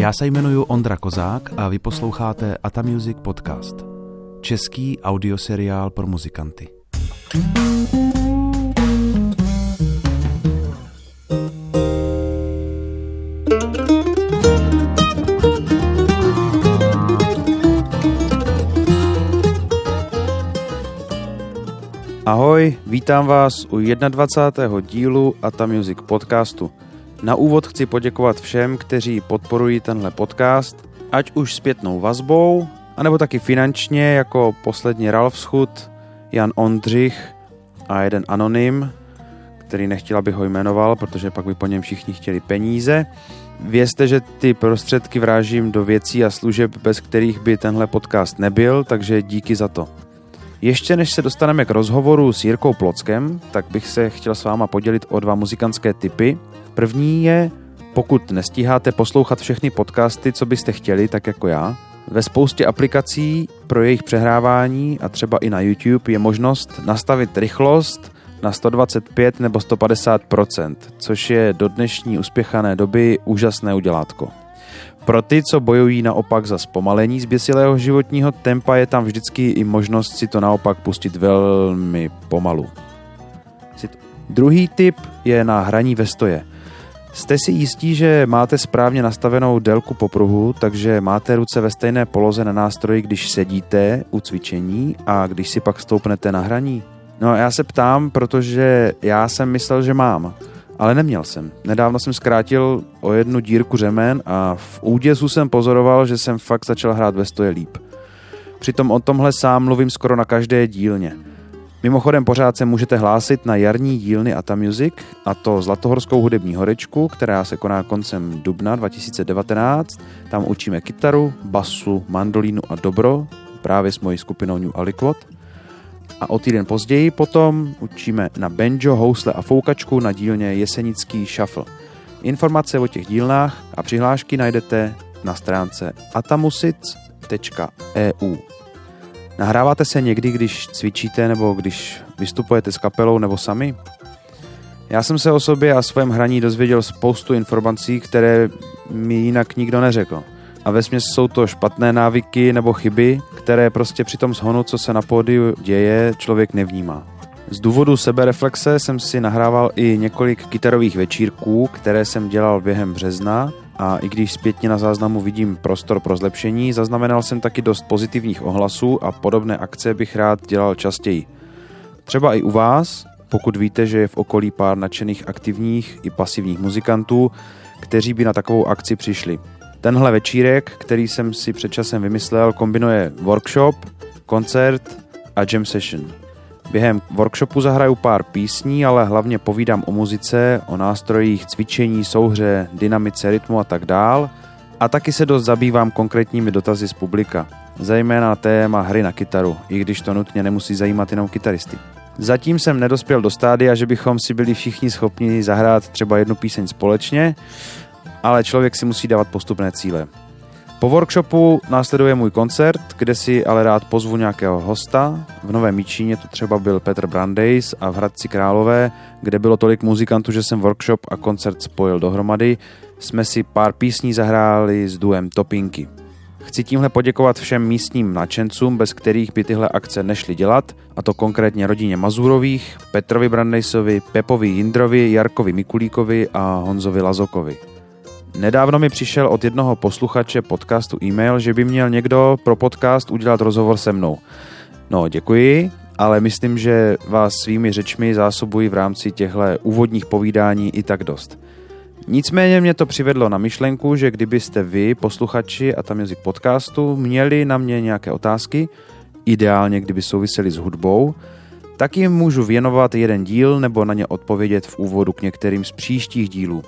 Já se jmenuji Ondra Kozák a vy posloucháte Ata Music Podcast. Český audioseriál pro muzikanty. Ahoj, vítám vás u 21. dílu Ata Music Podcastu. Na úvod chci poděkovat všem, kteří podporují tenhle podcast, ať už zpětnou vazbou, anebo taky finančně, jako poslední Ralf Schut, Jan Ondřich a jeden anonym, který nechtěl, abych ho jmenoval, protože pak by po něm všichni chtěli peníze. Vězte, že ty prostředky vrážím do věcí a služeb, bez kterých by tenhle podcast nebyl, takže díky za to. Ještě než se dostaneme k rozhovoru s Jirkou Plockem, tak bych se chtěl s váma podělit o 2 muzikantské tipy. První je, pokud nestíháte poslouchat všechny podcasty, co byste chtěli, tak jako já, ve spoustě aplikací pro jejich přehrávání a třeba i na YouTube je možnost nastavit rychlost na 125 nebo 150%, což je do dnešní uspěchané doby úžasné udělátko. Pro ty, co bojují naopak za zpomalení zběsilého životního tempa, je tam vždycky i možnost si to naopak pustit velmi pomalu. Druhý tip je na hraní ve stoje. Jste si jistí, že máte správně nastavenou délku popruhu, takže máte ruce ve stejné poloze na nástroji, když sedíte u cvičení a když si pak stoupnete na hraní? No, já se ptám, protože já jsem myslel, že mám, ale neměl jsem. Nedávno jsem zkrátil o 1 dírku řemen a v úděsu jsem pozoroval, že jsem fakt začal hrát ve stoje líp. Přitom o tomhle sám mluvím skoro na každé dílně. Mimochodem pořád se můžete hlásit na jarní dílny Ata Music, a to Zlatohorskou hudební horečku, která se koná koncem dubna 2019. Tam učíme kytaru, basu, mandolínu a dobro, právě s mojí skupinou New Aliquot. A o týden později potom učíme na banjo, housle a foukačku na dílně Jesenický shuffle. Informace o těch dílnách a přihlášky najdete na stránce atamusic.eu. Nahráváte se někdy, když cvičíte nebo když vystupujete s kapelou nebo sami? Já jsem se o sobě a svém hraní dozvěděl spoustu informací, které mi jinak nikdo neřekl. A vesměs jsou to špatné návyky nebo chyby, které prostě při tom shonu, co se na pódiu děje, člověk nevnímá. Z důvodu sebereflexe jsem si nahrával i několik kytarových večírků, které jsem dělal během března, a i když zpětně na záznamu vidím prostor pro zlepšení, zaznamenal jsem taky dost pozitivních ohlasů a podobné akce bych rád dělal častěji. Třeba i u vás, pokud víte, že je v okolí pár nadšených aktivních i pasivních muzikantů, kteří by na takovou akci přišli. Tenhle večírek, který jsem si před časem vymyslel, kombinuje workshop, koncert a jam session. Během workshopu zahraju pár písní, ale hlavně povídám o muzice, o nástrojích, cvičení, souhře, dynamice, rytmu a tak dál. A taky se dost zabývám konkrétními dotazy z publika, zejména na téma hry na kytaru, i když to nutně nemusí zajímat jenom kytaristy. Zatím jsem nedospěl do stádia, že bychom si byli všichni schopni zahrát třeba 1 píseň společně, ale člověk si musí dávat postupné cíle. Po workshopu následuje můj koncert, kde si ale rád pozvu nějakého hosta. V Novém Jičíně to třeba byl Petr Brandejs a v Hradci Králové, kde bylo tolik muzikantů, že jsem workshop a koncert spojil dohromady, jsme si pár písní zahráli s duem Topinky. Chci tímhle poděkovat všem místním nadšencům, bez kterých by tyhle akce nešly dělat, a to konkrétně rodině Mazurových, Petrovi Brandejsovi, Pepovi Jindrovi, Jarkovi Mikulíkovi a Honzovi Lazokovi. Nedávno mi přišel od jednoho posluchače podcastu e-mail, že by měl někdo pro podcast udělat rozhovor se mnou. No, děkuji, ale myslím, že vás svými řečmi zásobuji v rámci těchto úvodních povídání i tak dost. Nicméně mě to přivedlo na myšlenku, že kdybyste vy, posluchači Ata Music podcastu, měli na mě nějaké otázky, ideálně kdyby souvisely s hudbou, tak jim můžu věnovat 1 díl nebo na ně odpovědět v úvodu k některým z příštích dílů.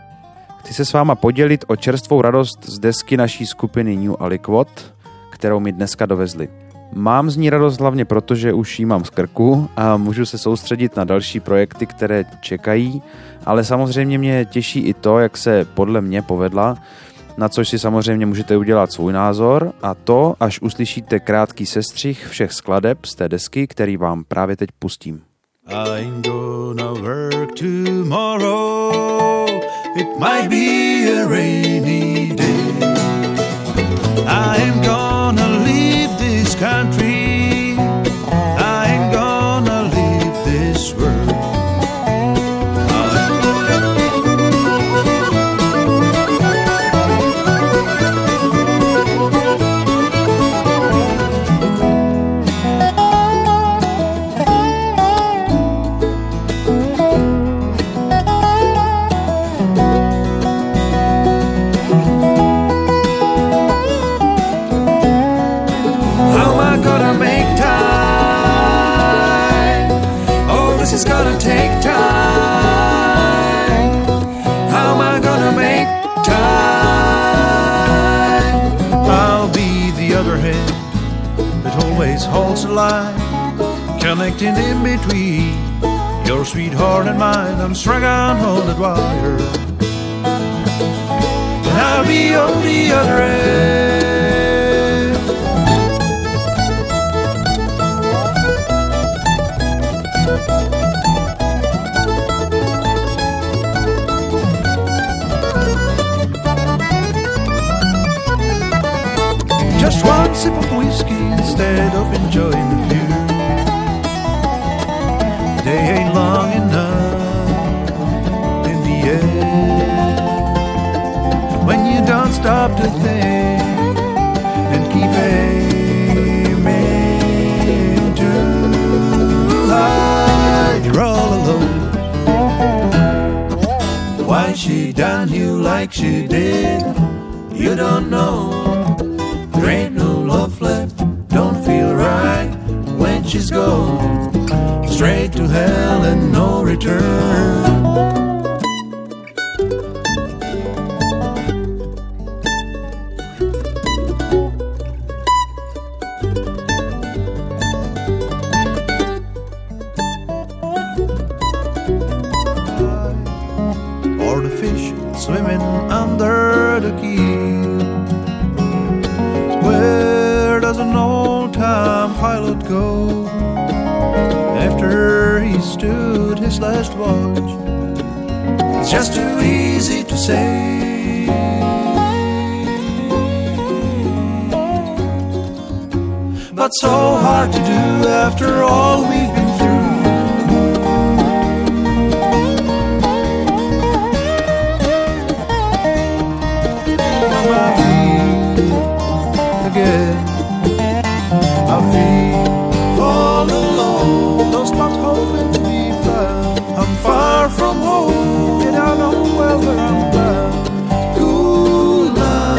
Chci se s váma podělit o čerstvou radost z desky naší skupiny New Aliquot, kterou mi dneska dovezli. Mám z ní radost hlavně proto, že už ji mám z krku a můžu se soustředit na další projekty, které čekají, ale samozřejmě mě těší i to, jak se podle mě povedla, na což si samozřejmě můžete udělat svůj názor, a to, až uslyšíte krátký sestřih všech skladeb z té desky, který vám právě teď pustím. I'm gonna work tomorrow. It might be a rainy day. always holds a line, connecting in between your sweetheart and mine. I'm strung on that wire, and I'll be on the other end. Just one sip of whiskey instead of enjoying the view. Day ain't long enough in the end when you don't stop to think and keep aiming too high. You're all alone. Why she done you like she did, you don't know. There ain't no love left, don't feel right when she's gone. Straight to hell and no return. Or the fish swimming under the key. Where does an old-time pilot go after he stood his last watch? It's just too easy to say, but so hard to do after all we've been through. I feel all alone, lost but hoping to be found. I'm far from home, and I know well where I'm bound. Cool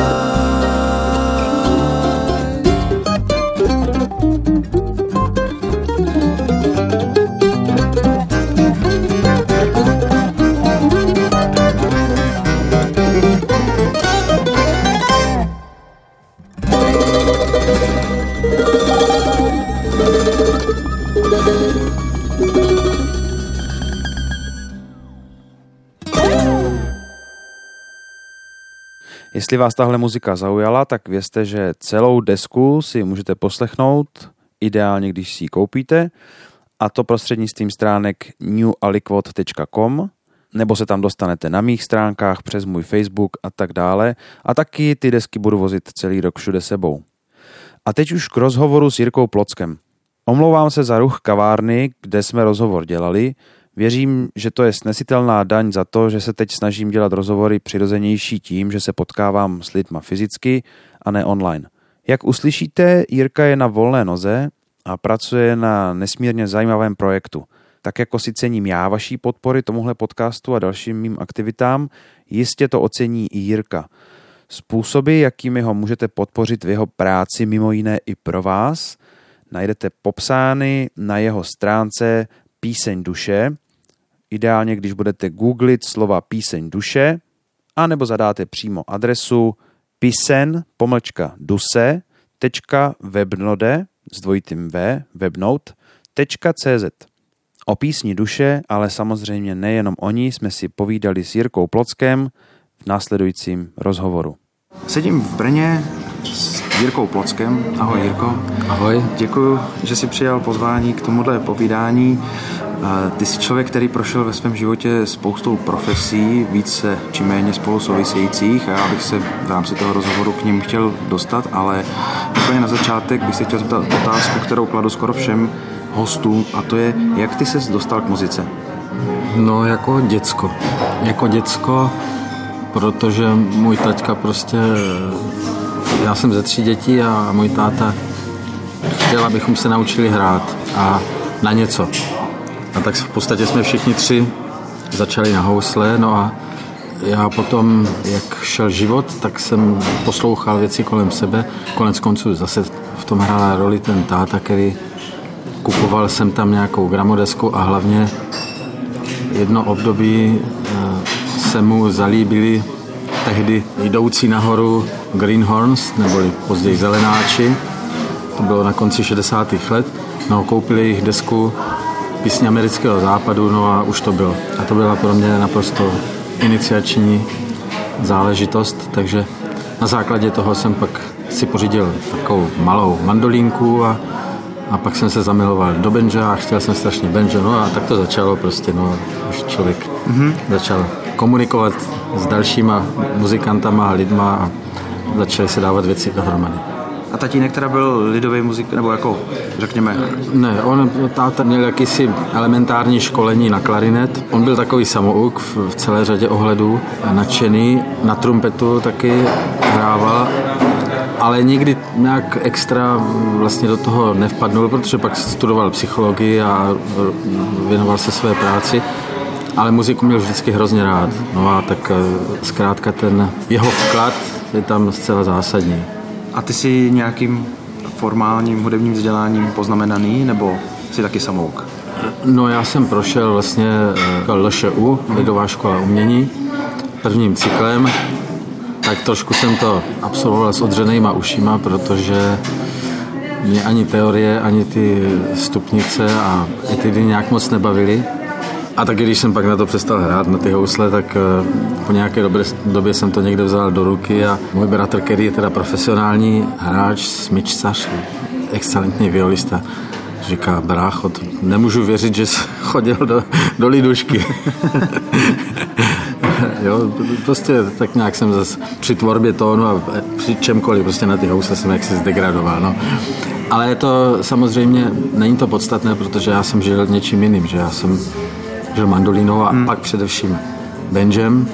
Jestli vás tahle muzika zaujala, tak vězte, že celou desku si můžete poslechnout, ideálně když si ji koupíte, a to prostřednictvím stránek newaliquot.com, nebo se tam dostanete na mých stránkách, přes můj Facebook a tak dále. A taky ty desky budu vozit celý rok všude sebou. A teď už k rozhovoru s Jirkou Plockem. Omlouvám se za ruch kavárny, kde jsme rozhovor dělali. Věřím, že to je snesitelná daň za to, že se teď snažím dělat rozhovory přirozenější tím, že se potkávám s lidma fyzicky a ne online. Jak uslyšíte, Jirka je na volné noze a pracuje na nesmírně zajímavém projektu. Tak jako si cením já vaší podpory tomuhle podcastu a dalším mým aktivitám, jistě to ocení i Jirka. Způsoby, jakými ho můžete podpořit v jeho práci, mimo jiné i pro vás, najdete popsány na jeho stránce Píseň duše, ideálně když budete googlit slova Píseň duše, anebo zadáte přímo adresu pisen-duse.webnode.cz. O písni duše, ale samozřejmě nejenom o ní, jsme si povídali s Jirkou Plockem v následujícím rozhovoru. Sedím v Brně s Jirkou Plockem. Ahoj Jirko. Ahoj. Děkuju, že jsi přijal pozvání k tomuhle povídání. Ty jsi člověk, který prošel ve svém životě spoustou profesí, více či méně spolu souvisejících, a já bych se v rámci toho rozhovoru k nim chtěl dostat, ale úplně na začátek bych se chtěl zeptat otázku, kterou kladu skoro všem hostům, a to je, jak ty ses dostal k muzice? No jako děcko. Protože můj taťka prostě, já jsem ze 3 dětí a můj táta chtěl, abychom se naučili hrát a na něco. A tak v podstatě jsme všichni 3 začali na housle, no a já potom, jak šel život, tak jsem poslouchal věci kolem sebe. Konec konců zase v tom hrála roli ten táta, který kupoval jsem tam nějakou gramodesku a hlavně jedno období se mu zalíbili tehdy jdoucí nahoru Greenhorns, neboli později Zelenáči. to bylo na konci 60. let, no koupili jejich desku Písně amerického západu, no a už to bylo. A to byla pro mě naprosto iniciační záležitost, takže na základě toho jsem pak si pořídil takovou malou mandolínku a pak jsem se zamiloval do banja a chtěl jsem strašně banjo, no a tak to začalo prostě, no už člověk začal komunikovat s dalšíma muzikantama a lidma a začaly se dávat věci dohromady. A tatínek teda byl lidový muzik, nebo jako, řekněme? Ne, táta měl jakýsi elementární školení na klarinet. On byl takový samouk v celé řadě ohledů, nadšený, na trumpetu taky hrával, ale nikdy nějak extra vlastně do toho nevpadnul, protože pak studoval psychologii a věnoval se své práci, ale muziku měl vždycky hrozně rád. No a tak zkrátka ten jeho vklad je tam zcela zásadní. A ty jsi nějakým formálním hudebním vzděláním poznamenaný, nebo jsi taky samouk? No já jsem prošel vlastně LŠU, Lidová škola umění, prvním cyklem, tak trošku jsem to absolvoval s odřenýma ušima, protože mě ani teorie, ani ty stupnice a etidy nějak moc nebavily. A taky když jsem pak na to přestal hrát, na ty housle, tak po nějaké době jsem to někde vzal do ruky a můj bratr, který je teda profesionální hráč, smyčcař, excelentní violista, říká, brácho, nemůžu věřit, že jsi chodil do lidušky. Jo, prostě tak nějak jsem zase při tvorbě tónu a při čemkoliv, prostě na ty housle jsem jaksi zdegradoval, no. Ale to samozřejmě není to podstatné, protože já jsem žil něčím jiným, že já jsem žil mandolínou a pak především banjem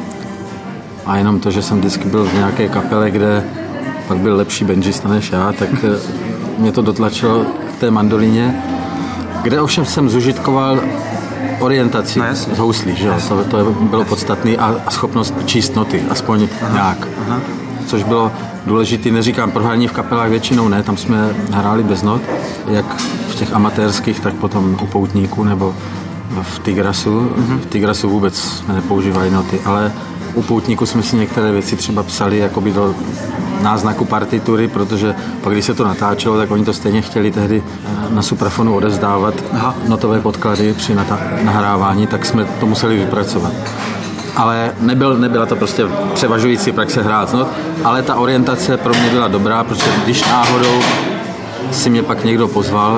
a jenom to, že jsem vždycky byl v nějaké kapele, kde pak byl lepší banjista než já, tak mě to dotlačilo k té mandolíně, kde ovšem jsem zužitkoval orientaci z houslí, že jo? To bylo podstatné a schopnost číst noty, aspoň nějak. Což bylo důležité, neříkám pro hraní v kapelách, většinou ne, tam jsme hráli bez not, jak v těch amatérských, tak potom u poutníků nebo v Tigrasu. V Tigrasu vůbec jsme nepoužívali noty, ale u poutníku jsme si některé věci třeba psali jakoby do náznaku partitury, protože pak, když se to natáčelo, tak oni to stejně chtěli tehdy na suprafonu odevzdávat notové podklady při nahrávání, tak jsme to museli vypracovat. Ale nebyla to prostě převažující praxe hrát not, ale ta orientace pro mě byla dobrá, protože když náhodou si mě pak někdo pozval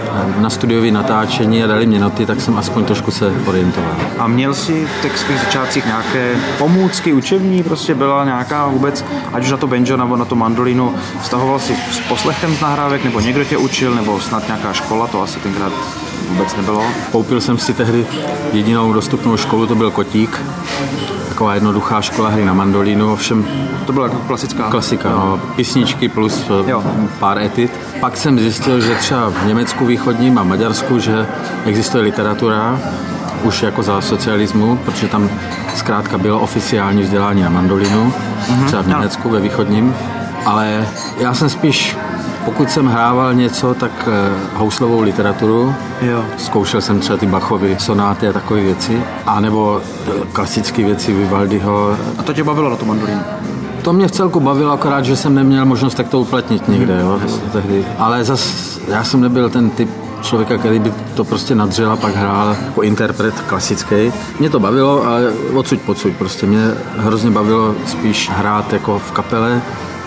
na studiové natáčení a dali mě noty, tak jsem aspoň trošku se orientoval. A měl jsi v těch svých začátcích nějaké pomůcky, učební, prostě byla nějaká vůbec, ať už na to banjo nebo na to mandolinu, vztahoval jsi s poslechem z nahrávek, nebo někdo tě učil, nebo snad nějaká škola, to asi tenkrát vůbec nebylo? Koupil jsem si tehdy jedinou dostupnou školu, to byl Kotík, taková jednoduchá škola hry na mandolínu, ovšem to byla jako klasika, no, písničky plus pár etit. Pak jsem zjistil, že třeba v Německu východním a Maďarsku, že existuje literatura, už jako za socialismu, protože tam zkrátka bylo oficiální vzdělání na mandolinu, třeba v Německu ve východním, ale já jsem spíš, pokud jsem hrával něco, tak houslovou literaturu. Jo. Zkoušel jsem třeba ty Bachovy sonáty a takové věci, anebo klasické věci Vivaldiho. A to tě bavilo na tu mandolínu? To mě v celku bavilo, akorát, že jsem neměl možnost tak to uplatnit někde, jo, tehdy. Ale zas já jsem nebyl ten typ člověka, který by to prostě nadřel a pak hrál jako interpret klasický. Mě to bavilo, ale odsud pocud. Prostě mě hrozně bavilo spíš hrát jako v kapele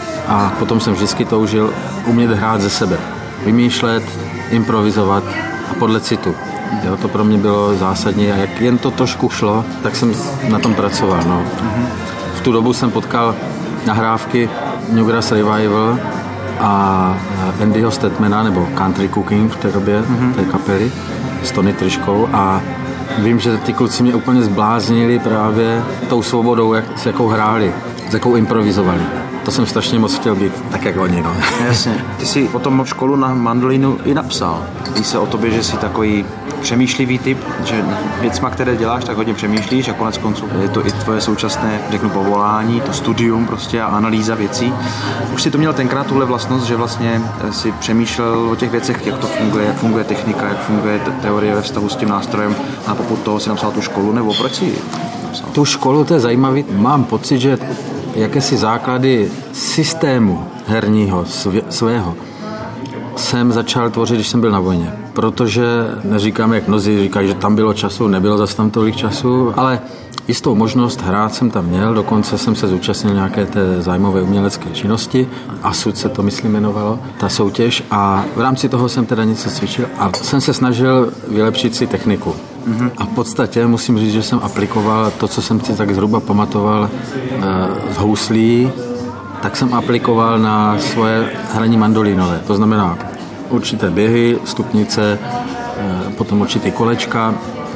a potom jsem vždycky toužil umět hrát ze sebe. Vymýšlet, improvizovat a podle citu. Jo, to pro mě bylo zásadní a jak jen to trošku šlo, tak jsem na tom pracoval. No. V tu dobu jsem potkal nahrávky Newgrass Revival a Andyho Statmana, nebo Country Cooking v té době, té kapely, s Tony Tryškou a vím, že ty kluci mě úplně zbláznili právě tou svobodou, s jakou hráli, s jakou improvizovali. To jsem strašně moc chtěl být tak, jak oni, no. Jasně. Ty jsi potom školu na mandolínu i napsal. Ví se o tobě, že jsi takový přemýšlivý typ, že věcma, které děláš, tak hodně přemýšlíš a konec konců je to i tvoje současné, řeknu, povolání, to studium prostě a analýza věcí. Už si to měl tenkrát tuhle vlastnost, že vlastně si přemýšlel o těch věcech, jak to funguje, jak funguje technika, jak funguje teorie ve vztahu s tím nástrojem a pokud toho si napsal tu školu, nebo proč si napsal? Tu školu, to je zajímavý. Mám pocit, že jakési základy systému herního svého jsem začal tvořit, když jsem byl na vojně. Protože neříkám, jak mnozí říkají, že tam bylo času, nebylo zase tam tolik času, ale jistou možnost hrát jsem tam měl, dokonce jsem se zúčastnil nějaké té zájmové umělecké činnosti, ASUD se to myslím jmenovalo, ta soutěž, a v rámci toho jsem teda něco cvičil a jsem se snažil vylepšit si techniku. A v podstatě musím říct, že jsem aplikoval to, co jsem si tak zhruba pamatoval z houslí, tak jsem aplikoval na svoje hraní mandolínové. To znamená určité běhy, stupnice, potom určitý kolečka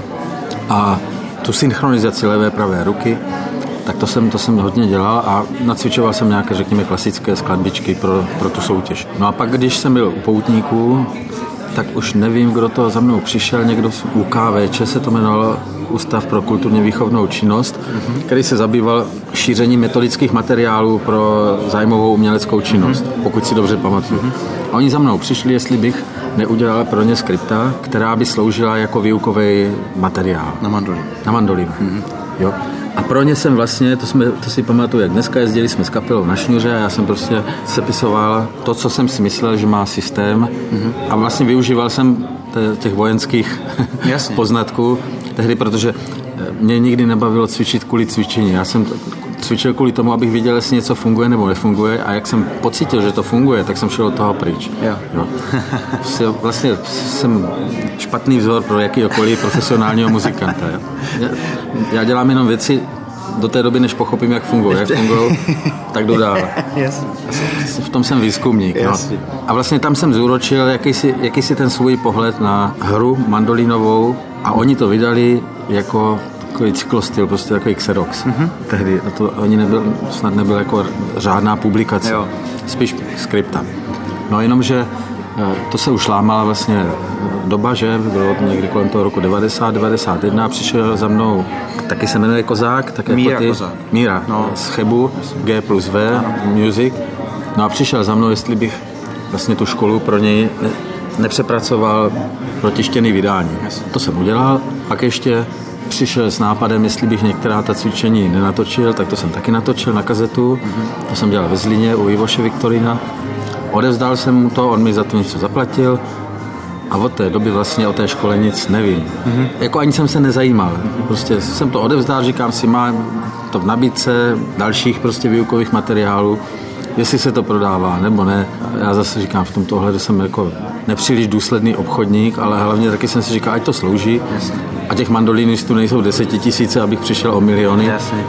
a tu synchronizaci levé pravé ruky, tak to jsem hodně dělal a nacvičoval jsem nějaké, řekněme, klasické skladbičky pro tu soutěž. No a pak, když jsem byl u poutníků, tak už nevím, kdo to za mnou přišel, někdo z UKVČ se to jmenovalo, Ústav pro kulturně výchovnou činnost, který se zabýval šířením metodických materiálů pro zájmovou uměleckou činnost, pokud si dobře pamatuju. A oni za mnou přišli, jestli bych neudělal pro ně skripta, která by sloužila jako výukový materiál. Na mandolínu. Jo. A pro ně jsem vlastně, to si pamatuju, jak dneska jezdili jsme s kapelou na šňůře a já jsem prostě sepisoval to, co jsem si myslel, že má systém a vlastně využíval jsem těch vojenských poznatků tehdy, protože mě nikdy nebavilo cvičit kvůli cvičení. Já jsem cvičil kvůli tomu, abych viděl, jestli něco funguje nebo nefunguje a jak jsem pocítil, že to funguje, tak jsem šel od toho pryč. Jo. Vlastně jsem špatný vzor pro jakýkoliv profesionálního muzikanta. Jo. Já dělám jenom věci do té doby, než pochopím, jak fungují. Jak fungují, tak jdu dál. V tom jsem výzkumník. No. A vlastně tam jsem zúročil jakýsi ten svůj pohled na hru mandolínovou a oni to vydali jako takový cyklostyl, prostě takový Xerox. Tehdy. A to snad nebyl jako řádná publikace. Jo. Spíš skripta. No jenomže to se už lámala vlastně doba, že bylo někdy kolem toho roku 90-91 přišel za mnou, taky se jmenuje Kozák, tak jako Míra, no. Z Chebu, G+V, Music. No a přišel za mnou, jestli bych vlastně tu školu pro něj nepřepracoval pro tištěný vydání. To jsem udělal, pak ještě přišel s nápadem, jestli bych některá ta cvičení nenatočil, tak to jsem taky natočil na kazetu. To jsem dělal ve Zlíně u Ivoše Viktorina. Odevzdal jsem mu to, on mi za to něco zaplatil a od té doby vlastně o té škole nic nevím. Jako ani jsem se nezajímal. Prostě jsem to odevzdal, říkám si, mám to v nabídce dalších prostě výukových materiálů, jestli se to prodává nebo ne. Já zase říkám, v tomto ohledu jsem jako nepříliš důsledný obchodník, ale hlavně taky jsem si říkal, ať to slouží. A těch mandolínistů nejsou 10 000, abych přišel o miliony.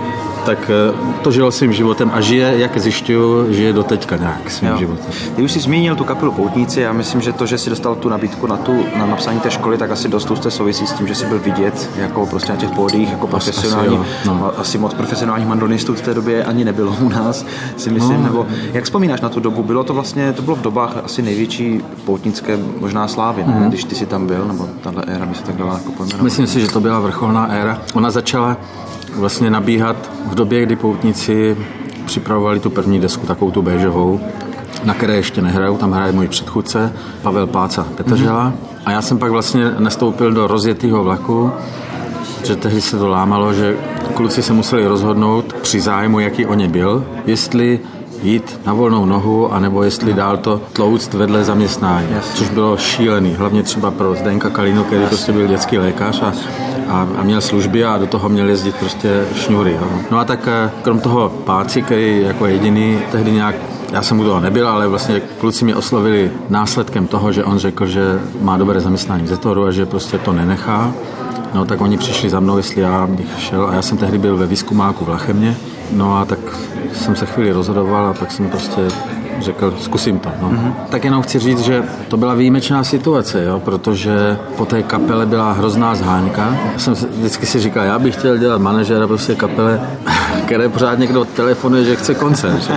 Tak to žilo svým životem a žije, jak zjišťuju, žije do teďka nějak svým životem. Ty už jsi zmínil tu kapelu Poutníci, já myslím, že to, že jsi dostal tu nabídku na napsání té školy, tak asi dost úzce souvisí s tím, že jsi byl vidět jako prostě na těch pódiích, jako profesionální. Asi moc profesionálních mandolínistů v té době ani nebylo u nás, si myslím. Nebo jak vzpomínáš na tu dobu? Bylo to vlastně, to bylo v dobách asi největší poutnické možná slávy, ne? Když ty jsi tam byl, nebo tahle éra by se tak dala jako pojmenovat. Myslím si, že to byla vrcholná éra. Ona začala vlastně nabíhat v době, kdy poutníci připravovali tu první desku, takovou tu béžovou, na které ještě nehraju, tam hraje můj předchůdce Pavel Páca Petržela. A já jsem pak vlastně nastoupil do rozjetého vlaku, že tehdy se to lámalo, že kluci se museli rozhodnout při zájmu, jaký o ně byl, jestli jít na volnou nohu, anebo jestli dál to tlouct vedle zaměstnání, což bylo šílený, hlavně třeba pro Zdenka Kalinu, který prostě byl dětský lékař a měl služby a do toho měl jezdit prostě šňůry. Jo. No a tak krom toho Páci, který jako jediný tehdy nějak, já jsem u toho nebyl, ale vlastně kluci mě oslovili následkem toho, že on řekl, že má dobré zaměstnání v Zetoru a že prostě to nenechá. No tak oni přišli za mnou, jestli já bych šel a já jsem tehdy byl ve výzkumáku v Lachemě. No a tak jsem se chvíli rozhodoval a pak jsem prostě řekl, zkusím to. No. Tak jenom chci říct, že to byla výjimečná situace, jo, protože po té kapele byla hrozná zháňka. Já jsem vždycky si říkal, já bych chtěl dělat manažera prostě kapele, které pořád někdo telefonuje, že chce koncert.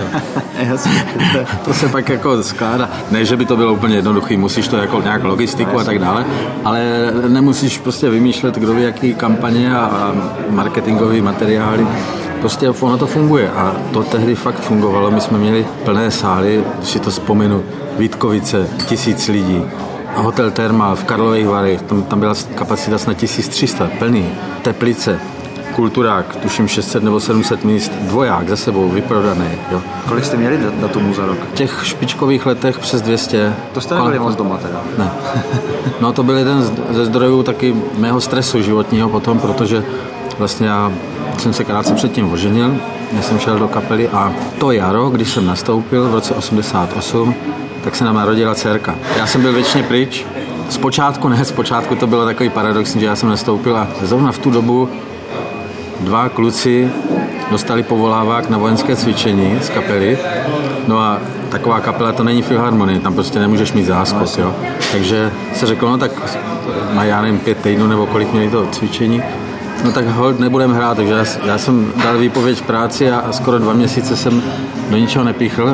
To se pak jako skládá. Ne, že by to bylo úplně jednoduchý, musíš to jako nějak logistiku a tak dále, ale nemusíš prostě vymýšlet, kdo ví, jaký kampaně a marketingový materiály. Prostě ono to funguje a to tehdy fakt fungovalo. My jsme měli plné sály, když si to vzpomenu, Vítkovice, 1000 lidí, hotel Thermal v Karlových Varech, tam byla kapacita snad 1300, plný, Teplice, kulturák, tuším 600 nebo 700 míst, dvoják za sebou, vyprodaný. Jo. Kolik jste měli datumů za rok? V těch špičkových letech přes 200. To jste nebyli moc doma teda? Ne. No to byl jeden ze zdrojů taky mého stresu životního potom, protože vlastně já jsem se krátce předtím oženil, já jsem šel do kapely a to jaro, když jsem nastoupil v roce 88, tak se nám narodila dcerka. Já jsem byl věčně pryč. Zpočátku to bylo takový paradoxní, že já jsem nastoupil a zrovna v tu dobu 2 kluci dostali povolávák na vojenské cvičení z kapely. No a taková kapela to není filharmonie, tam prostě nemůžeš mít záskok, jo. Takže se řeklo, no tak mají, já nevím, 5 týdnů nebo kolik měli to cvičení. No tak hold, nebudeme hrát, takže já jsem dal výpověď v práci a skoro 2 měsíce jsem do ničeho nepíchl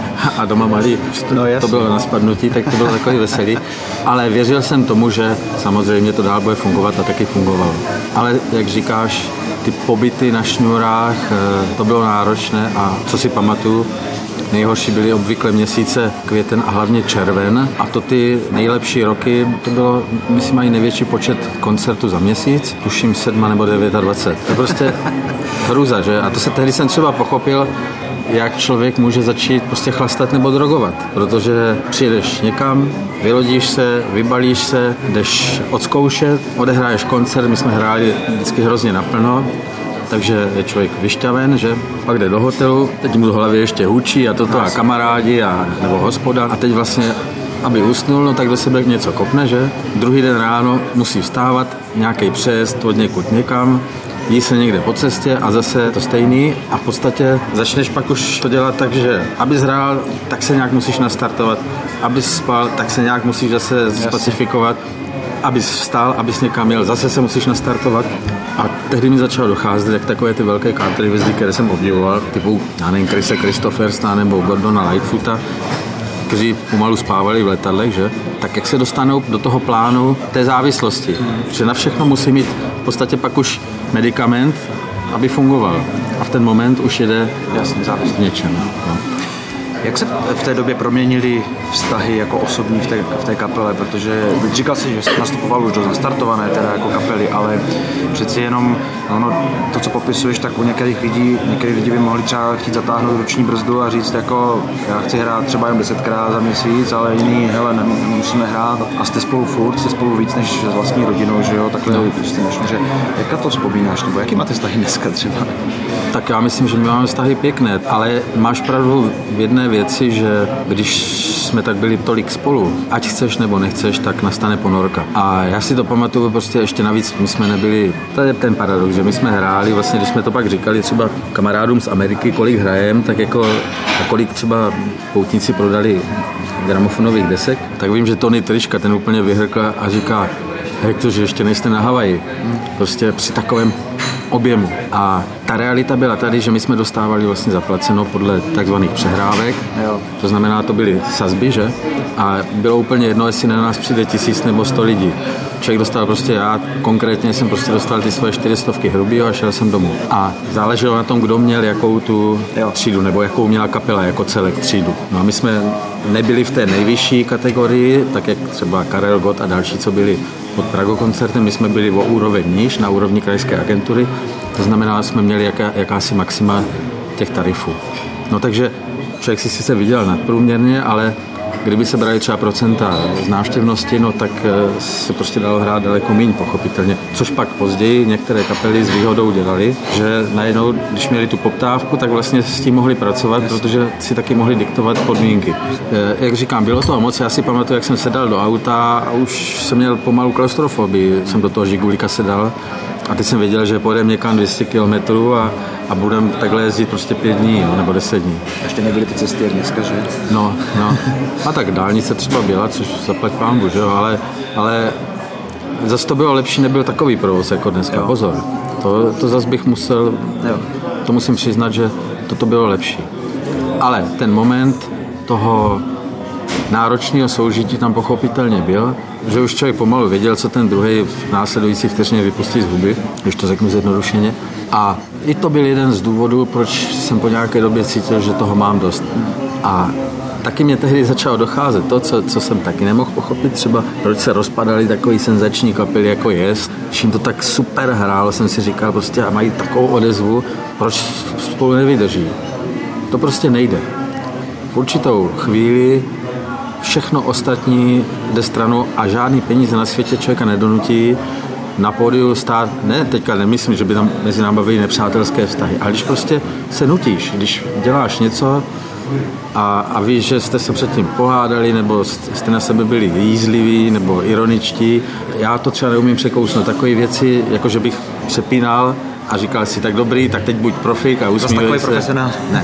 a doma malý, to bylo na spadnutí, tak to bylo takový veselý. Ale věřil jsem tomu, že samozřejmě to dál bude fungovat a taky fungovalo. Ale jak říkáš, ty pobyty na šňůrách, to bylo náročné a co si pamatuju, nejhorší byly obvykle měsíce květen a hlavně červen a to ty nejlepší roky, to bylo, myslím, mají největší počet koncertů za měsíc, tuším 7 nebo 29. To je prostě hrůza, že? A to se tehdy jsem třeba pochopil, jak člověk může začít prostě chlastat nebo drogovat, protože přijedeš někam, vylodíš se, vybalíš se, jdeš odzkoušet, odehraješ koncert, my jsme hráli vždycky hrozně naplno, takže je člověk vyšťaven, že pak jde do hotelu, teď mu v hlavě ještě hučí a toto a kamarádi a nebo hospoda a teď vlastně, aby usnul, no tak do sebe něco kopne, že? Druhý den ráno musí vstávat, nějaký přejezd od někud někam, jí se někde po cestě a zase to stejný a v podstatě začneš pak už to dělat tak, že abys hrál, tak se nějak musíš nastartovat, abys spal, tak se nějak musíš zase spacifikovat, abys vstál, abys někam jel, zase se musíš nastartovat. A tehdy mi začalo docházet, jak takové ty velké country hvězdy, které jsem obdivoval, typu, já nevím, Chrisse Christophersona nebo Gordona Lightfoota, kteří pomalu spávali v letadlech, že? Tak jak se dostanou do toho plánu té závislosti, že na všechno musí mít v podstatě pak už medicament, aby fungoval. A v ten moment už jede závislost v něčem. No. Jak se v té době proměnily vztahy jako osobní v té kapele, protože říkal jsi, že jsi nastupoval už do nastartované teda jako kapely, ale přeci jenom to, co popisuješ, tak u některých lidí by mohli třeba chtít zatáhnout ruční brzdu a říct jako já chci hrát třeba jen 10krát za měsíc, ale jiný, hele, nemusíme hrát a jste spolu furt, jste spolu víc než s vlastní rodinou, že jo, takhle že jaká to vzpomínáš, nebo jaký máte vztahy dneska třeba? Tak já myslím, že my máme vztahy pěkné, ale máš pravdu v jedné věci, že když jsme tak byli tolik spolu, ať chceš nebo nechceš, tak nastane ponorka. A já si to pamatuju prostě ještě navíc, my jsme nebyli, to je ten paradox, že my jsme hráli, vlastně když jsme to pak říkali třeba kamarádům z Ameriky, kolik hrajem, tak jako a kolik třeba poutníci prodali gramofonových desek, tak vím, že Tony Triška ten úplně vyhrkl a říká, jak to, že ještě nejste na Havaji, prostě při takovém objemu. A ta realita byla tady, že my jsme dostávali vlastně zaplaceno podle takzvaných přehrávek. Jo. To znamená, to byly sazby, že? A bylo úplně jedno, jestli na nás přijde 1000 nebo 100 lidí. Člověk dostal prostě, já konkrétně jsem prostě dostal ty svoje 400 hrubýho a šel jsem domů. A záleželo na tom, kdo měl jakou tu třídu, nebo jakou měla kapela jako celek třídu. No a my jsme nebyli v té nejvyšší kategorii, tak jak třeba Karel Gott a další, co byli pod Pragokoncertem, my jsme byli o úroveň níž, na úrovni krajské agentury, to znamená, že jsme měli jakási maxima těch tarifů. No takže člověk si sice viděl nadprůměrně, ale kdyby se brali třeba procenta z návštěvnosti, no tak se prostě dalo hrát daleko méně, pochopitelně. Což pak později některé kapely s výhodou dělali, že najednou, když měli tu poptávku, tak vlastně s tím mohli pracovat, protože si taky mohli diktovat podmínky. Jak říkám, bylo to moc, já si pamatuju, jak jsem sedal do auta a už jsem měl pomalu klaustrofobii, jsem do toho žigulíka sedal a teď jsem věděl, že pojedeme někam 200 kilometrů a budeme takhle jezdit prostě 5 dní, nebo 10 dní. Ještě nebyly ty cesty jak dneska, že? No. A tak dálnice třeba byla, což zaplať pánbu, že jo, ale zase to bylo lepší, nebyl takový provoz jako dneska, jo. Pozor. To zase bych musel, to musím přiznat, že toto bylo lepší. Ale ten moment toho náročného soužití tam pochopitelně byl, že už člověk pomalu věděl, co ten druhý v následující vteřině vypustí z huby, když to řeknu zjednodušeně. A i to byl jeden z důvodů, proč jsem po nějaké době cítil, že toho mám dost. A taky mě tehdy začalo docházet to, co jsem taky nemohl pochopit, třeba proč se rozpadaly takový senzační kapely jako Jest. Když jim to tak super hrálo, jsem si říkal prostě a mají takovou odezvu, proč spolu nevydrží. To prostě nejde. V určitou chvíli všechno ostatní jde stranou a žádný peníze na světě člověka nedonutí na pódiu stát, ne, teďka nemyslím, že by tam mezi námi byly nepřátelské vztahy, ale když prostě se nutíš, když děláš něco a víš, že jste se předtím pohádali, nebo jste na sebe byli jízliví, nebo ironičtí, já to třeba neumím překousnout, takové věci, jako že bych přepínal a říkal si, tak dobrý, tak teď buď profik a usmívej se. Profesionál? Ne.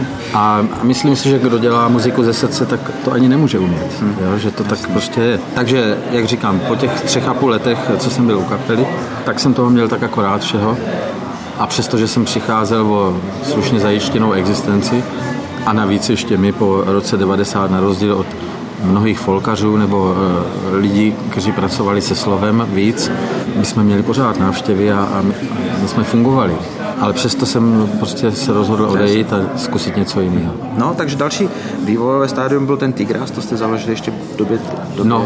A myslím si, že kdo dělá muziku ze srdce, tak to ani nemůže umět, jo? Že to tak prostě je. Takže, jak říkám, po těch 3,5 letech, co jsem byl u kapely, tak jsem toho měl tak akorát všeho. A přestože jsem přicházel o slušně zajištěnou existenci a navíc ještě my po roce 90 na rozdíl od mnohých folkařů nebo lidí, kteří pracovali se slovem víc, my jsme měli pořád návštěvy a my jsme fungovali. Ale přesto jsem prostě se rozhodl odejít a zkusit něco jiného. No, takže další vývojové stádium byl ten Tigras, to jste založili ještě v době no,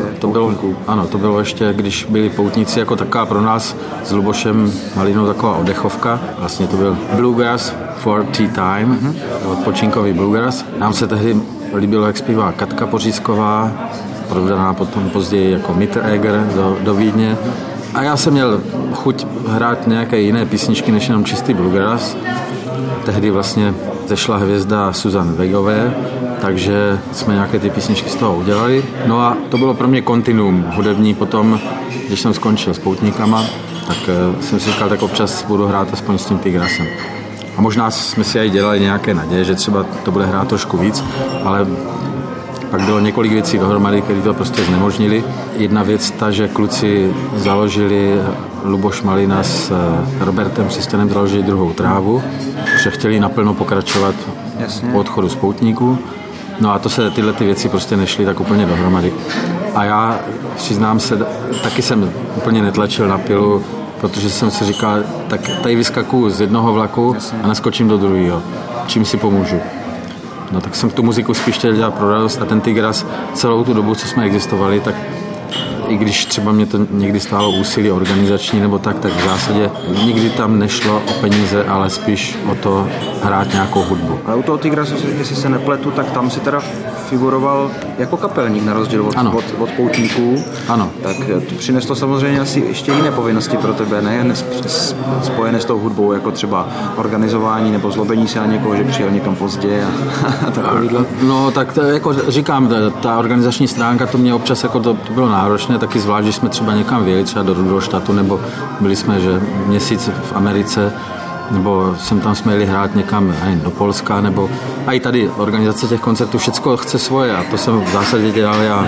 to bylo ještě, když byli Poutníci jako taková pro nás s Lubošem Malinou taková oddechovka. Vlastně to byl Bluegrass for Tea Time, odpočinkový bluegrass. Nám se tehdy líbilo, jak zpívá Katka Pořízková, prodaná potom později jako Mitteregger do Vídně. A já jsem měl chuť hrát nějaké jiné písničky než jenom čistý bluegrass. Tehdy vlastně zešla hvězda Susan Vegové, takže jsme nějaké ty písničky z toho udělali. No a to bylo pro mě kontinuum hudební. Potom, když jsem skončil s Poutníkama, tak jsem si říkal, tak občas budu hrát aspoň s tím Tigrasem. A možná jsme si aj dělali nějaké naděje, že třeba to bude hrát trošku víc, ale pak bylo několik věcí dohromady, které to prostě znemožnili. Jedna věc ta, že kluci založili, Luboš Malina s Robertem Přistanem založili Druhou trávu, že chtěli naplno pokračovat po odchodu z Poutníků. No a tyhle ty věci prostě nešly tak úplně dohromady. A já přiznám se, taky jsem úplně netlačil na pilu, protože jsem si říkal, tak tady vyskakuju z jednoho vlaku a naskočím do druhého. Čím si pomůžu? No tak jsem tu muziku spíš chtěl dělat pro radost a ten Tigras celou tu dobu, co jsme existovali, tak i když třeba mě to někdy stálo úsilí organizační nebo tak v zásadě nikdy tam nešlo o peníze, ale spíš o to hrát nějakou hudbu. Ale u toho Tigrasu, jestli se nepletu, tak tam si teda figuroval jako kapelník na rozdíl od Poutníků. Ano. Tak to přineslo samozřejmě asi ještě jiné povinnosti pro tebe, nejen spojené s tou hudbou, jako třeba organizování nebo zlobení se na někoho, že přijel někam pozdě a takovýhle. No tak to, jako říkám, ta organizační stránka, to mě občas jako to bylo náročné, taky zvlášť, když jsme třeba někam vyjeli, třeba do Rudolštatu, nebo byli jsme, že měsíc v Americe, nebo jsem tam jsme jeli hrát někam do Polska, nebo a i tady organizace těch koncertů, všecko chce svoje a to jsem v zásadě dělal já.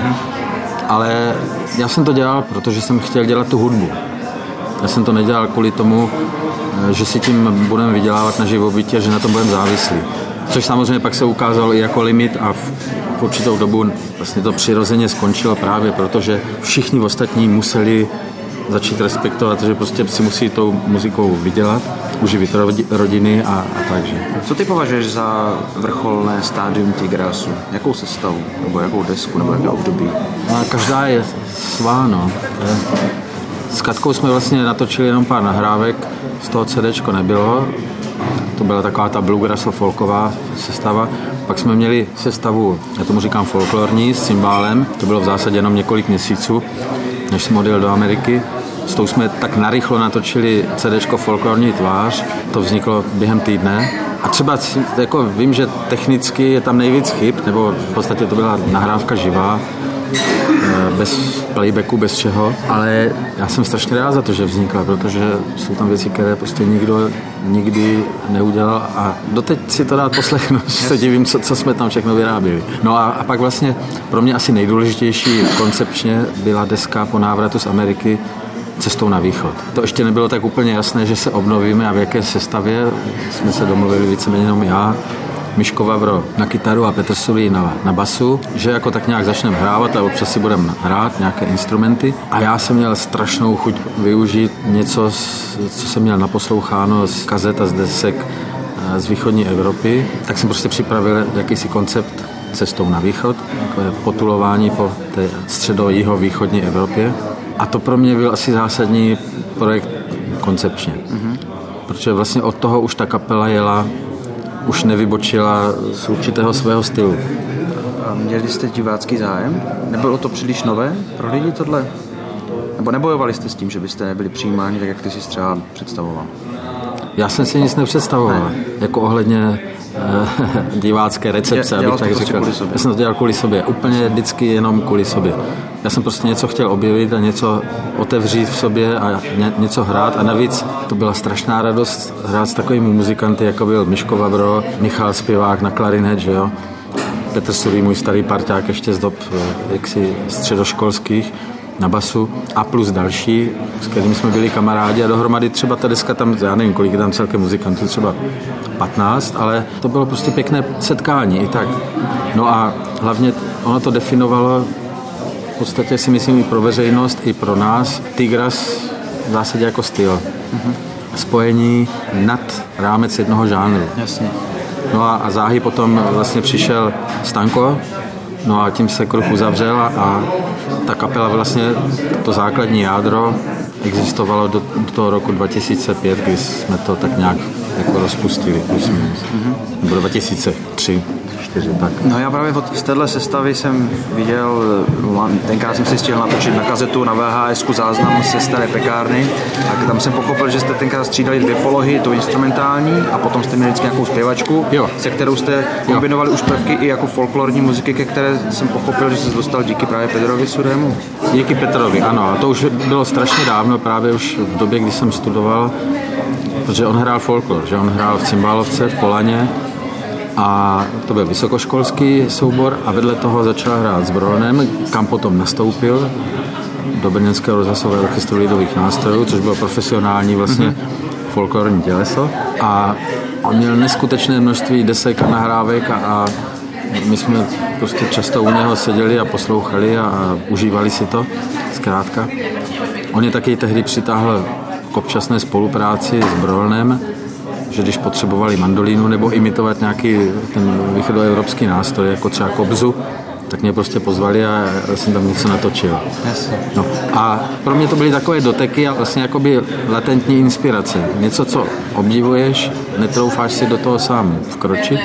Ale já jsem to dělal, protože jsem chtěl dělat tu hudbu. Já jsem to nedělal kvůli tomu, že si tím budeme vydělávat na živobytí a že na tom budeme závislí. Což samozřejmě pak se ukázalo i jako limit a v určitou dobu vlastně to přirozeně skončilo právě protože všichni ostatní museli začít respektovat, že prostě si musí tou muzikou vydělat, uživit rodiny a takže. Co ty považuješ za vrcholné stádium Tigrasu? Jakou sestavu? Nebo jakou desku? Nebo jaké období? A každá je svá, no. S Katkou jsme vlastně natočili jenom pár nahrávek, z toho CDčko nebylo. To byla taková ta bluegrasso-folková sestava. Pak jsme měli sestavu, já tomu říkám folklorní, s cymbálem. To bylo v zásadě jenom několik měsíců, než jsem odjel do Ameriky. S tou jsme tak narychlo natočili CDčko Folklorní tvář. To vzniklo během týdne. A třeba jako vím, že technicky je tam nejvíc chyb, nebo v podstatě to byla nahrávka živá, bez playbacku, bez čeho, ale já jsem strašně rád za to, že vznikla, protože jsou tam věci, které prostě nikdo nikdy neudělal a doteď si to rád poslechnu, že se divím, co jsme tam všechno vyráběli. No a pak vlastně pro mě asi nejdůležitější koncepčně byla deska po návratu z Ameriky Cestou na východ. To ještě nebylo tak úplně jasné, že se obnovíme a v jaké sestavě. Jsme se domluvili víceméně jenom já, Miško Vavro na kytaru a Petr Sulý na basu, že jako tak nějak začneme hrávat a občas si budeme hrát nějaké instrumenty. A já jsem měl strašnou chuť využít něco, co jsem měl naposloucháno z kazet a z desek z východní Evropy. Tak jsem prostě připravil jakýsi koncept cestou na východ, takové potulování po té středo-jihovýchodní Evropě. A to pro mě byl asi zásadní projekt koncepčně. Protože vlastně od toho už ta kapela jela, už nevybočila z určitého svého stylu. A měli jste divácký zájem? Nebylo to příliš nové pro lidi tohle? Nebo nebojovali jste s tím, že byste nebyli přijímáni, tak jak ty jsi třeba představoval? Já jsem si nic nepředstavoval, jako ohledně divácké recepce, abych tak řekl. Já jsem to dělal kvůli sobě, úplně vždycky jenom kvůli sobě. Já jsem prostě něco chtěl objevit a něco otevřít v sobě a něco hrát a navíc to byla strašná radost hrát s takovými muzikanty, jako byl Miško Vavro, Michal Zpěvák na klarinet, že jo? Petr Surý, můj starý parťák ještě z dob jaksi středoškolských, na basu a plus další, s kterými jsme byli kamarádi a dohromady třeba ta deska tam, já nevím, kolik je tam celkem muzikantů, třeba 15, ale to bylo prostě pěkné setkání i tak. No a hlavně ono to definovalo v podstatě si myslím i pro veřejnost, i pro nás, Tigras v zásadě jako styl. Spojení nad rámec jednoho žánru. Jasně. No a záhy potom vlastně přišel Stanko, no a tím se kruh uzavřel a ta kapela vlastně, to základní jádro existovalo do toho roku 2005, kdy jsme to tak nějak jako rozpustili, plus minus. Nebo 2003. 4, tak. No já právě z téhle sestavy jsem viděl, tenkrát jsem si stihl natočit na kazetu, na VHS-ku záznam ze staré pekárny a tam jsem pochopil, že jste tenkrát střídali 2 polohy, to instrumentální a potom jste měli vždycky nějakou zpěvačku, se kterou jste kombinovali už prvky i jako folklorní muziky, ke které jsem pochopil, že se dostal díky právě Petrovi Surému. Díky Petrovi, ano, a to už bylo strašně dávno, právě už v době, kdy jsem studoval, protože on hrál folklor, že on hrál v Cymbálovce, v Polaně, a to byl vysokoškolský soubor a vedle toho začal hrát s Bronem, kam potom nastoupil do Brněnského rozhlasového orchestru lidových nástrojů, což bylo profesionální vlastně folklorní těleso. A on měl neskutečné množství desek a nahrávek a my jsme prostě často u něho seděli a poslouchali a užívali si to, zkrátka. On je taky tehdy přitáhl k občasné spolupráci s Brolnem, že když potřebovali mandolínu nebo imitovat nějaký ten východoevropský nástroj, jako třeba kobzu, tak mě prostě pozvali a já jsem tam něco natočil. No. A pro mě to byly takové doteky a vlastně jakoby latentní inspirace. Něco, co obdivuješ, netroufáš si do toho sám vkročit.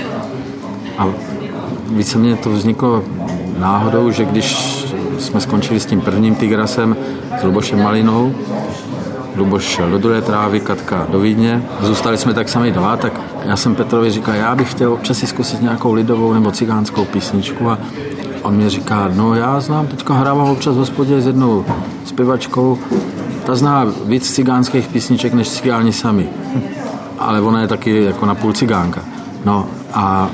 A víceméně to vzniklo náhodou, že když jsme skončili s tím prvním Tigrasem s Lubošem Malinou, Luboš šel do druhé trávy, Katka do Vídně. Zůstali jsme tak sami 2, tak já jsem Petrovi říkal, já bych chtěl občas si zkusit nějakou lidovou nebo cigánskou písničku a on mě říká, no já znám, teďka hrávám občas v hospodě s jednou zpěvačkou, ta zná víc cigánských písniček než cigáni sami, ale ona je taky jako napůl cigánka. No a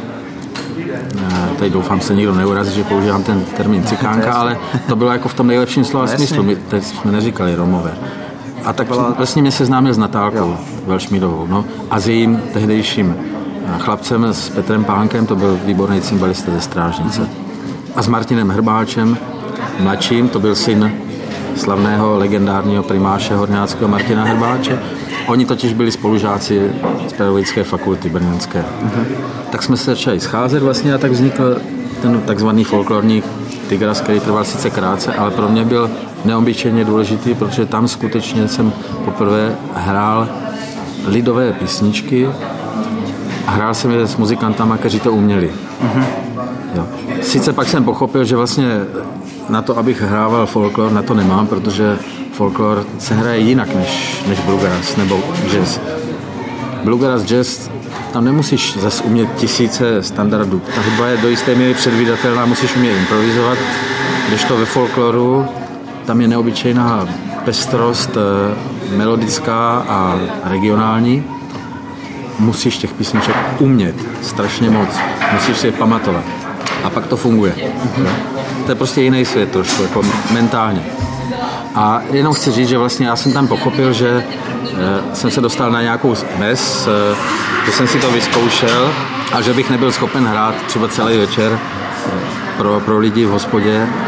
tady doufám se nikdo neurazí, že používám ten termín cikánka, ale to bylo jako v tom nejlepším slova smyslu, my teď jsme neříkali Romové. A tak vlastně mě seznámil s Natálkou Velšmídovou, no, a s jejím tehdejším chlapcem, s Petrem Pánkem, to byl výborný cymbalista ze Strážnice. A s Martinem Hrbáčem, mladším, to byl syn slavného legendárního primáše horňáckého Martina Hrbáče. Oni totiž byli spolužáci z pedagogické fakulty brněnské. Tak jsme se začali scházet vlastně a tak vznikl ten takzvaný folklorní Tigras, který trval sice krátce, ale pro mě byl neobyčejně důležitý, protože tam skutečně jsem poprvé hrál lidové písničky a hrál jsem je s muzikantama, kteří to uměli. Jo. Sice pak jsem pochopil, že vlastně na to, abych hrával folklor, na to nemám, protože folklor se hraje jinak než bluegrass nebo jazz. Bluegrass, jazz, tam nemusíš zase umět tisíce standardů. Ta hudba je do jisté míry předvídatelná, musíš umět improvizovat, kdežto ve folkloru tam je neobyčejná pestrost melodická a regionální. Musíš těch písniček umět strašně moc, musíš si je pamatovat. A pak to funguje. To je prostě jiný svět trošku, jako mentálně. A jenom chci říct, že vlastně já jsem tam pochopil, že jsem se dostal na nějakou mez, že jsem si to vyzkoušel a že bych nebyl schopen hrát třeba celý večer pro lidi v hospodě,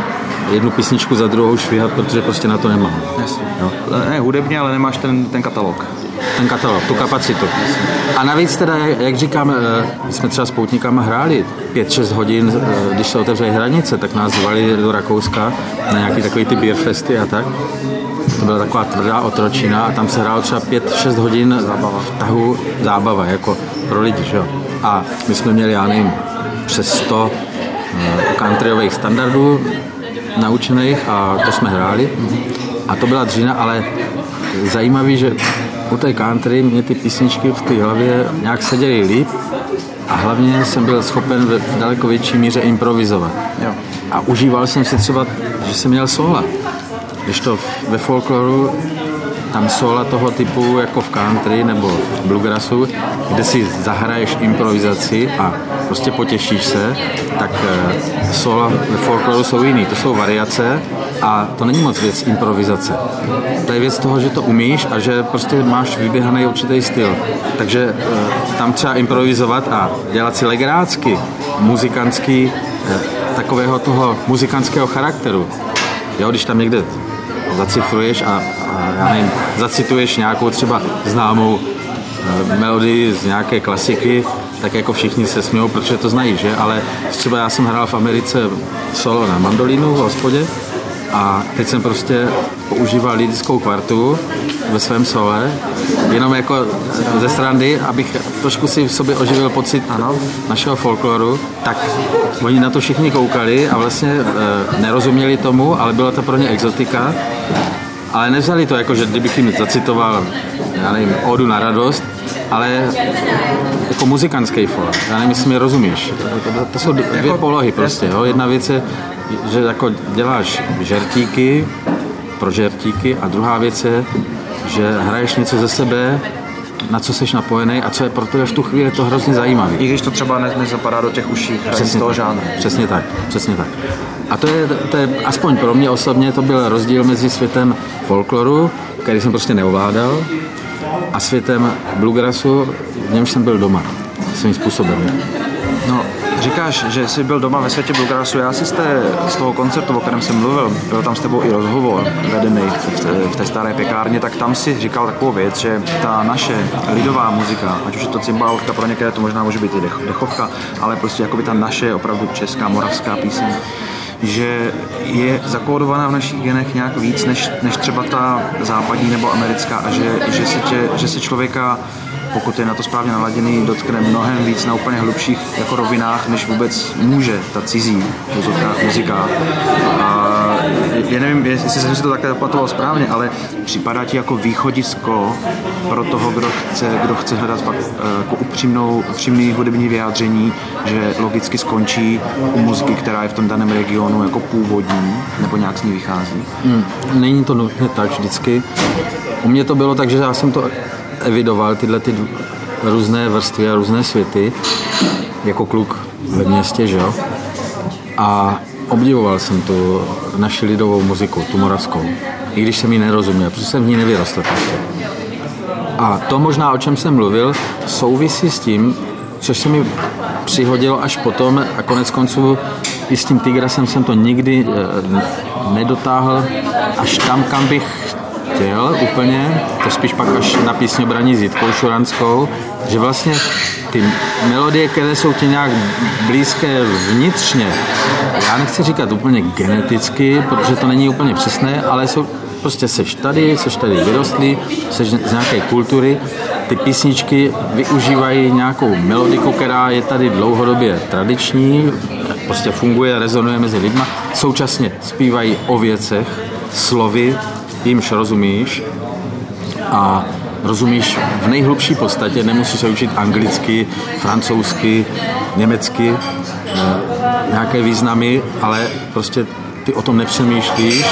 jednu písničku za druhou švihat, protože prostě na to nemám. Jasně. Ne hudebně, ale nemáš ten katalog. Ten katalog, tu kapacitu. A navíc teda, jak říkám, my jsme třeba s poutníkama hráli 5-6 hodin, když se otevřely hranice, tak nás zvali do Rakouska na nějaký takový ty beerfesty a tak. To byla taková tvrdá otročina a tam se hrálo třeba 5-6 hodin v tahu zábava, jako pro lidi, že jo. A my jsme měli, já nevím, přes 100 countryových standardů naučených a to jsme hráli. A to byla dřina, ale zajímavý, že u té country mě ty písničky v té hlavě nějak seděly líp a hlavně jsem byl schopen v daleko větší míře improvizovat. Jo. A užíval jsem si třeba, že jsem měl sóla. Když to ve folkloru, tam sóla toho typu jako v country nebo v bluegrassu, kde si zahraješ improvizaci a prostě potěšíš se, tak sóla ve folkloru jsou jiný. To jsou variace a to není moc věc improvizace. To je věc toho, že to umíš a že prostě máš vyběhaný určitý styl. Takže tam třeba improvizovat a dělat si legrácky, muzikantský, takového toho muzikantského charakteru. Jo, když tam někde zacifruješ a já nevím, zacituješ nějakou třeba známou melodii z nějaké klasiky, tak jako všichni se smějou, protože to znají, že? Ale třeba já jsem hrál v Americe solo na mandolínu v hospodě a teď jsem prostě používal lidickou kvartu ve svém sole, jenom jako ze srandy, abych trošku si v sobě oživil pocit našeho folkloru, tak oni na to všichni koukali a vlastně nerozuměli tomu, ale byla to pro ně exotika, ale nevzali to jako, že kdybych jim zacitoval, já nevím, Ódu na radost, ale jako muzikantský folk. Já nevím, jestli mi rozumíš. To jsou dvě polohy prostě. Jo. Jedna věc je, že jako děláš žertíky pro žertíky a druhá věc je, že hraješ něco ze sebe, na co seš napojený a co je pro tebe v tu chvíli to hrozně zajímavé. I když to třeba nezapadá do těch uší z toho žánru. Přesně tak. A to je, aspoň pro mě osobně, to byl rozdíl mezi světem folkloru, který jsem prostě neovládal, a světem bluegrassu, v němž jsem byl doma svým způsobem. No, říkáš, že jsi byl doma ve světě bluegrassu. Já si z toho koncertu, o kterém jsem mluvil, byl tam s tebou i rozhovor vedený v té staré pekárně, tak tam si říkal takovou věc, že ta naše lidová muzika, ať už je to cymbálovka, pro některé to možná může být i dechovka, ale prostě jakoby ta naše opravdu česká, moravská píseň, že je zakódovaná v našich genech nějak víc než třeba ta západní nebo americká a že se člověka, pokud je na to správně naladěný, dotkne mnohem víc na úplně hlubších jako rovinách, než vůbec může ta cizí muzika. A já nevím, jestli jsem si to takhle zapamatoval správně, ale připadá ti jako východisko pro toho, kdo chce hledat fakt jako upřímný hudební vyjádření, že logicky skončí u muziky, která je v tom daném regionu jako původní, nebo nějak z ní vychází. Není to nutně tak vždycky. U mě to bylo tak, že já jsem to evidoval, tyhle ty různé vrstvy a různé světy, jako kluk ve městě, že jo? A obdivoval jsem tu naši lidovou muziku, tu moravskou, i když jsem ji nerozuměl, protože jsem v ní nevyrostl prostě. A to možná, o čem jsem mluvil, souvisí s tím, což se mi přihodilo až potom a konec konců i s tím Tigrasem jsem to nikdy nedotáhl až tam, kam bych chtěl úplně, to spíš pak až na písňobraní s Jitkou Šuranskou, že vlastně ty melodie, které jsou ti nějak blízké vnitřně, já nechci říkat úplně geneticky, protože to není úplně přesné, ale jsou, prostě seš tady vyrostlý, seš z nějaké kultury, ty písničky využívají nějakou melodiku, která je tady dlouhodobě tradiční, prostě funguje, rezonuje mezi lidma, současně zpívají o věcech, slovy, jimž rozumíš a rozumíš v nejhlubší podstatě, nemusíš se učit anglicky, francouzsky, německy, nějaké významy, ale prostě ty o tom nepřemýšlíš.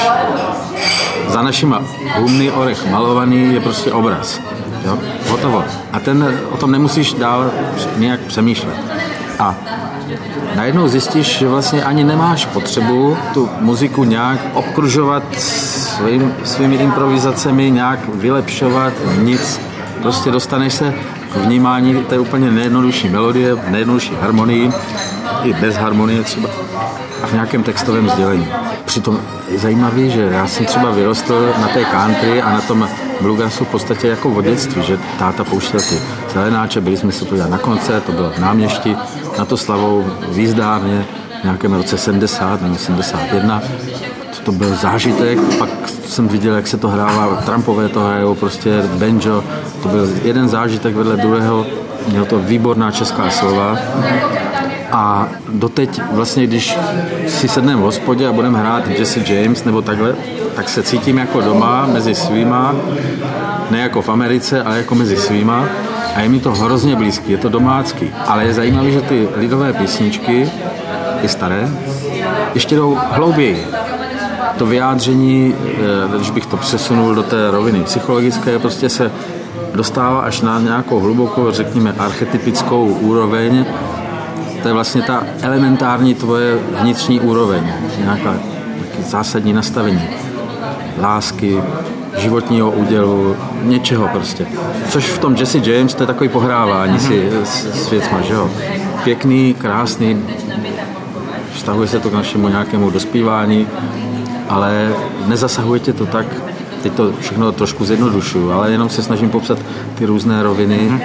Za našima humný orech malovaný je prostě obraz. Jo? Hotovo. A o tom nemusíš dál nějak přemýšlet. A najednou zjistíš, že vlastně ani nemáš potřebu tu muziku nějak obkružovat svými improvizacemi, nějak vylepšovat, nic. Prostě dostaneš se k vnímání té úplně nejjednodušší melodie, nejjednodušší harmonii, i bez harmonie třeba, a v nějakém textovém sdělení. přitom je zajímavý, že já jsem třeba vyrostl na té country a na tom bluegrassu v podstatě jako od dětství, že táta pouštěl ty zelenáče, byli jsme se podívat na koncert, to bylo v Náměšti, na to Slavou v jízdárně v nějakém roce 70 nebo 71. To byl zážitek, pak jsem viděl, jak se to hrává, Trumpové to hrajou, prostě banjo, to byl jeden zážitek vedle druhého, měl to výborná česká slova a doteď vlastně, když si sedneme v hospodě a budeme hrát Jesse James nebo takhle, tak se cítím jako doma mezi svýma, ne jako v Americe, ale jako mezi svýma a je mi to hrozně blízký, je to domácký, ale je zajímavé, že ty lidové písničky, ty staré, ještě jdou hlouběji. To vyjádření, když bych to přesunul do té roviny psychologické, prostě se dostává až na nějakou hlubokou, řekněme, archetypickou úroveň. To je vlastně ta elementární tvoje vnitřní úroveň, nějaká zásadní nastavení lásky, životního údělu, něčeho prostě. Což v tom Jesse James, to je takový pohrávání si s věcma, že jo. Pěkný, krásný, vztahuje se to k našemu nějakému dospívání, ale nezasahujete to tak, teď to všechno trošku zjednodušuju, ale jenom se snažím popsat ty různé roviny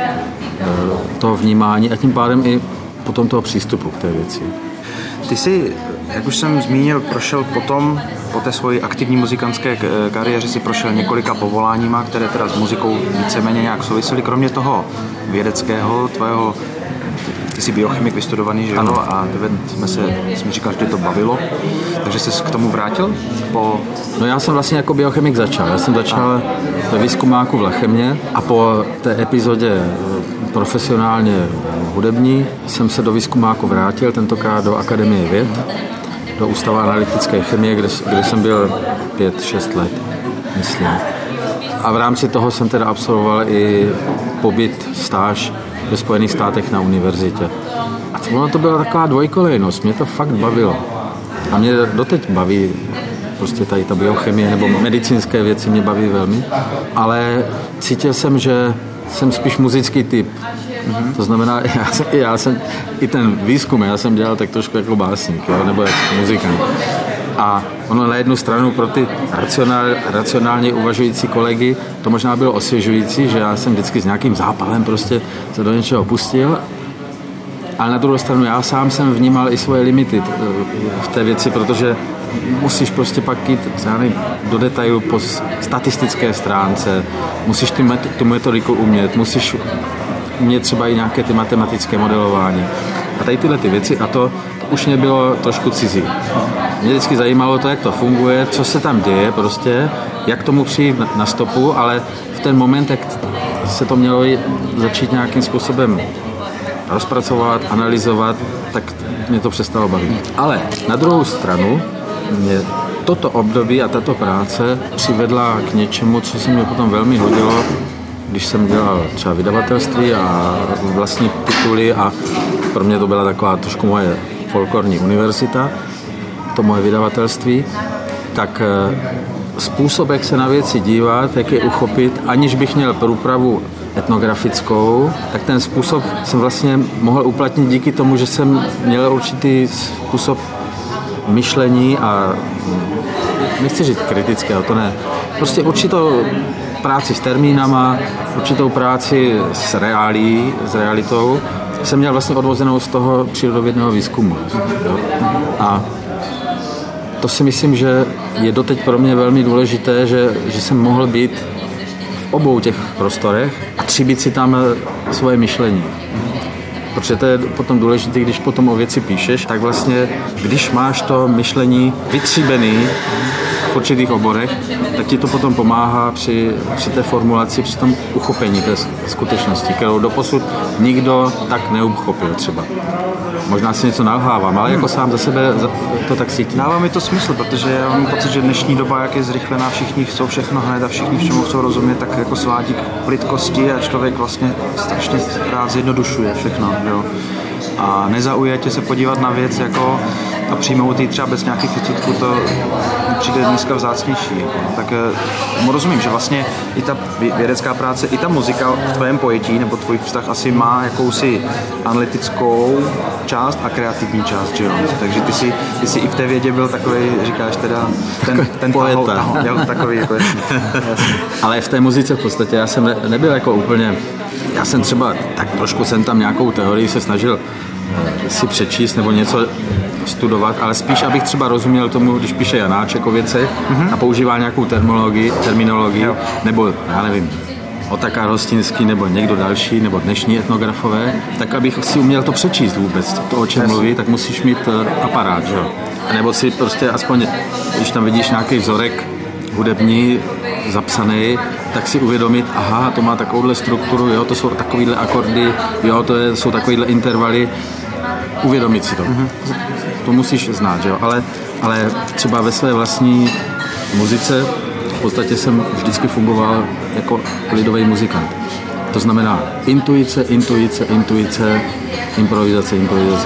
toho vnímání a tím pádem i potom toho přístupu k té věci. Ty jsi, jak už jsem zmínil, prošel potom, po té svoji aktivní muzikantské kariéře si prošel několika povoláníma, které teda s muzikou víceméně nějak souvisely, kromě toho vědeckého, tvého. Ty jsi biochemik vystudovaný, že jo? A jsme říkal, že tě to bavilo, takže jsi k tomu vrátil? No já jsem vlastně jako biochemik začal. Já jsem začal ve výzkumáku v Lechemě a po té epizodě profesionálně hudební jsem se do výzkumáku vrátil, tentokrát do Akademie věd, do Ústavu analytické chemie, kde jsem byl 5-6 let, myslím. A v rámci toho jsem teda absolvoval i pobyt, stáž ve Spojených státech na univerzitě. A ono to byla taková dvojkolejnost, mě to fakt bavilo. A mě doteď baví prostě tady ta biochemie nebo medicínské věci mě baví velmi, ale cítil jsem, že jsem spíš muzický typ. To znamená, já jsem i ten výzkum, já jsem dělal tak trošku jako básník, jo, nebo jako muzikant. A ono na jednu stranu pro ty racionálně uvažující kolegy to možná bylo osvěžující, že já jsem vždycky s nějakým zápalem prostě se do něčeho pustil, ale na druhou stranu já sám jsem vnímal i svoje limity v té věci, protože musíš prostě pak jít do detailu po statistické stránce, musíš tu metodiku umět, musíš umět třeba i nějaké ty matematické modelování. A tady tyhle ty věci a to už mě bylo trošku cizí. Mě vždycky zajímalo to, jak to funguje, co se tam děje prostě, jak tomu přijít na stopu, ale v ten moment, jak se to mělo začít nějakým způsobem rozpracovat, analyzovat, tak mě to přestalo bavit. Ale na druhou stranu mě toto období a tato práce přivedla k něčemu, co se mě potom velmi hodilo, když jsem dělal třeba vydavatelství a vlastní tituly a pro mě to byla taková trošku moje folklorní univerzita, to moje vydavatelství, tak způsob, jak se na věci dívat, jak je uchopit, aniž bych měl průpravu etnografickou, tak ten způsob jsem vlastně mohl uplatnit díky tomu, že jsem měl určitý způsob myšlení a nechci říct kritického, to ne, prostě určitou práci s termínama, určitou práci s realitou jsem měl vlastně odvozenou z toho přírodovědného výzkumu. Jo? A to si myslím, že je doteď pro mě velmi důležité, že jsem mohl být v obou těch prostorech a třibit si tam svoje myšlení. Protože to je potom důležité, když potom o věci píšeš, tak vlastně, když máš to myšlení vytříbený v určitých oborech, tak ti to potom pomáhá při té formulaci, při tom uchopení té skutečnosti, kterou doposud nikdo tak neuchopil třeba. Možná si něco nalhávám, ale jako sám za sebe to tak cítím. Dává mi to smysl, protože já mám pocit, že dnešní doba, jak je zrychlená, všichni chcou všechno hned a všichni všemu chcou rozumět, tak jako svádí k plitkosti a člověk vlastně strašně rád zjednodušuje všechno, jo. A nezaujatě se podívat na věc jako a přijmout ji třeba bez nějakých předsudků, to přijde dneska vzácnější. Jako, no. Tak rozumím, že vlastně i ta vědecká práce, i ta muzika v tvém pojetí nebo tvůj vztah asi má jakousi analytickou část a kreativní část, že jo? Takže ty jsi i v té vědě byl takový, říkáš teda, ten poeta. Takový, jako jasný. Ale v té muzice v podstatě já jsem nebyl jako úplně, já jsem třeba tak trošku jsem tam nějakou teorii se snažil si přečíst nebo něco studovat, ale spíš, abych třeba rozuměl tomu, když píše Janáček o věcech a používá nějakou terminologii, nebo já nevím, Otakar Hostinský nebo někdo další, nebo dnešní etnografové, tak abych si uměl to přečíst vůbec, to, o čem mluví, tak musíš mít aparát, že jo. Nebo si prostě aspoň, když tam vidíš nějaký vzorek hudební zapsaný, tak si uvědomit, aha, to má takovouhle strukturu, jo, to jsou takovýhle akordy, jo, jsou takovýhle intervaly, uvědomit si to. To musíš znát, že jo, ale třeba ve své vlastní muzice v podstatě jsem vždycky fungoval jako lidový muzikant. To znamená intuice, improvizace.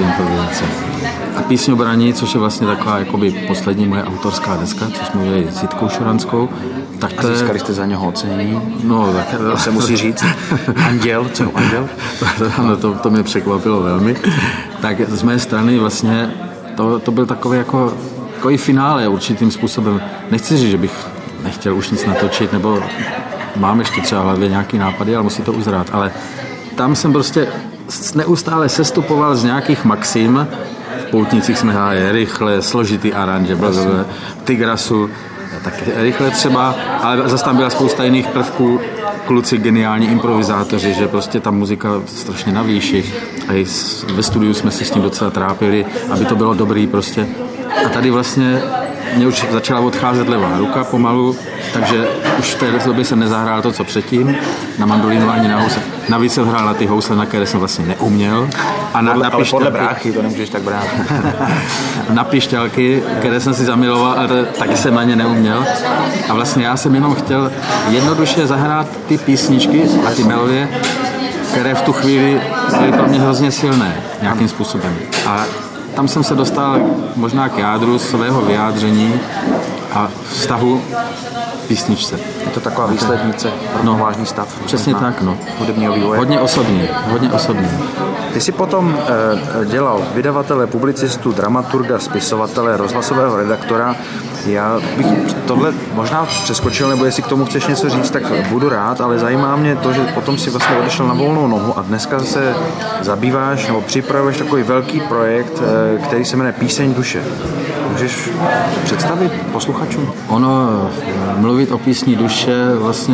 A písňobraní, což je vlastně taková jakoby poslední moje autorská deska, což jsme udělali s Jitkou Šuranskou. Tak a získali jste za něho ocenění? No, tak to se musí říct. Anděl, co Anděl? Ano, to mě překvapilo velmi. Tak z mé strany vlastně to byl takový takový finále určitým způsobem. Nechci říct, že bych nechtěl už nic natočit, nebo mám ještě třeba v hlavě nějaký nápady, ale musí to uzrát. Ale tam jsem prostě neustále sestupoval z nějakých maxim. V Poutnicích jsme hráli rychle, složitý aranže, v Tigrasu, tak rychle třeba, ale zase tam byla spousta jiných prvků, kluci geniální improvizátoři, že prostě ta muzika strašně na výši. A i ve studiu jsme se s tím docela trápili, aby to bylo dobrý prostě. A tady vlastně mě už začala odcházet levá ruka pomalu, takže už v té době jsem nezahrál to, co předtím, na mandolínu ani na housle. Navíc jsem hrál na ty housle, na které jsem vlastně neuměl. A ale podle bráchy, to nemůžeš tak brát. Na pišťalky, které jsem si zamiloval, ale taky jsem na ně neuměl. A vlastně já jsem jenom chtěl jednoduše zahrát ty písničky a ty melodie, které v tu chvíli byly pro mě hrozně silné nějakým způsobem. A tam jsem se dostal možná k jádru svého vyjádření a vztahu písničce. Je to taková výslednice, vážný stav. Přesně tak, no. Hudebního vývoje. Hodně osobní. Ty jsi potom dělal vydavatele, publicistu, dramaturga, spisovatele, rozhlasového redaktora. Já bych tohle možná přeskočil, nebo jestli k tomu chceš něco říct, tak budu rád, ale zajímá mě to, že potom si vlastně odešel na volnou nohu a dneska se zabýváš nebo připravuješ takový velký projekt, který se jmenuje Píseň duše. Můžeš představit posluchačům? Mluvit o písni duše vlastně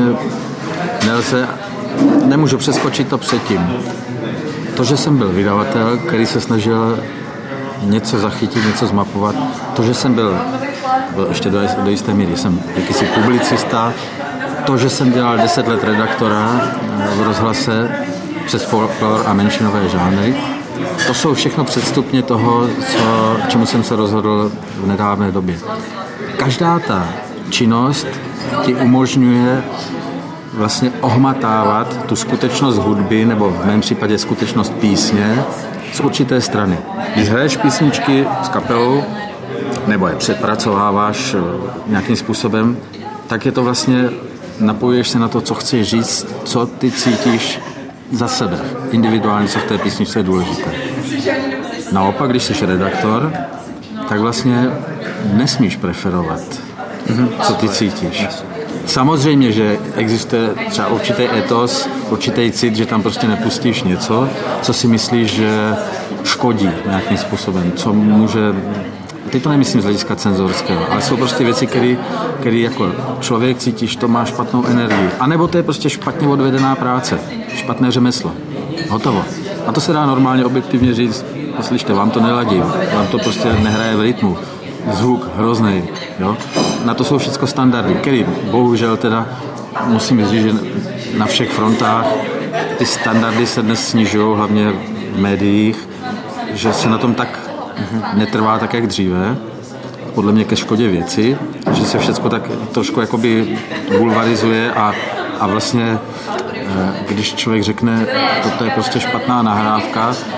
nemůžu přeskočit to předtím. To, že jsem byl vydavatel, který se snažil něco zachytit, něco zmapovat, to, že jsem byl ještě do jisté míry, jsem jakýsi publicista, to, že jsem dělal 10 let redaktora v rozhlase přes folklor a menšinové žánry, to jsou všechno předstupně toho, čemu jsem se rozhodl v nedávné době. Každá ta činnost ti umožňuje vlastně ohmatávat tu skutečnost hudby, nebo v mém případě skutečnost písně, z určité strany. Když hraješ písničky s kapelou, nebo je předpracováváš nějakým způsobem, tak je to vlastně, napojuješ se na to, co chceš říct, co ty cítíš za sebe. Individuálně, co v té písničce je důležité. Naopak, když jsi redaktor, tak vlastně nesmíš preferovat, co ty cítíš. Samozřejmě, že existuje třeba určitý etos, určitý cit, že tam prostě nepustíš něco, co si myslíš, že škodí nějakým způsobem, co může... Teď to nemyslím z hlediska cenzorského, ale jsou prostě věci, které jako člověk cítíš, to má špatnou energii. A nebo to je prostě špatně odvedená práce, špatné řemeslo. Hotovo. A to se dá normálně objektivně říct, poslyšte, vám to neladí, vám to prostě nehraje v rytmu. Zvuk hrozný, jo. Na to jsou všechno standardy, který bohužel teda musím říct, že na všech frontách ty standardy se dnes snižují, hlavně v médiích, že se na tom tak netrvá tak, jak dříve, podle mě ke škodě věci, že se všechno tak trošku jakoby bulvarizuje a vlastně když člověk řekne, toto je prostě špatná nahrávka,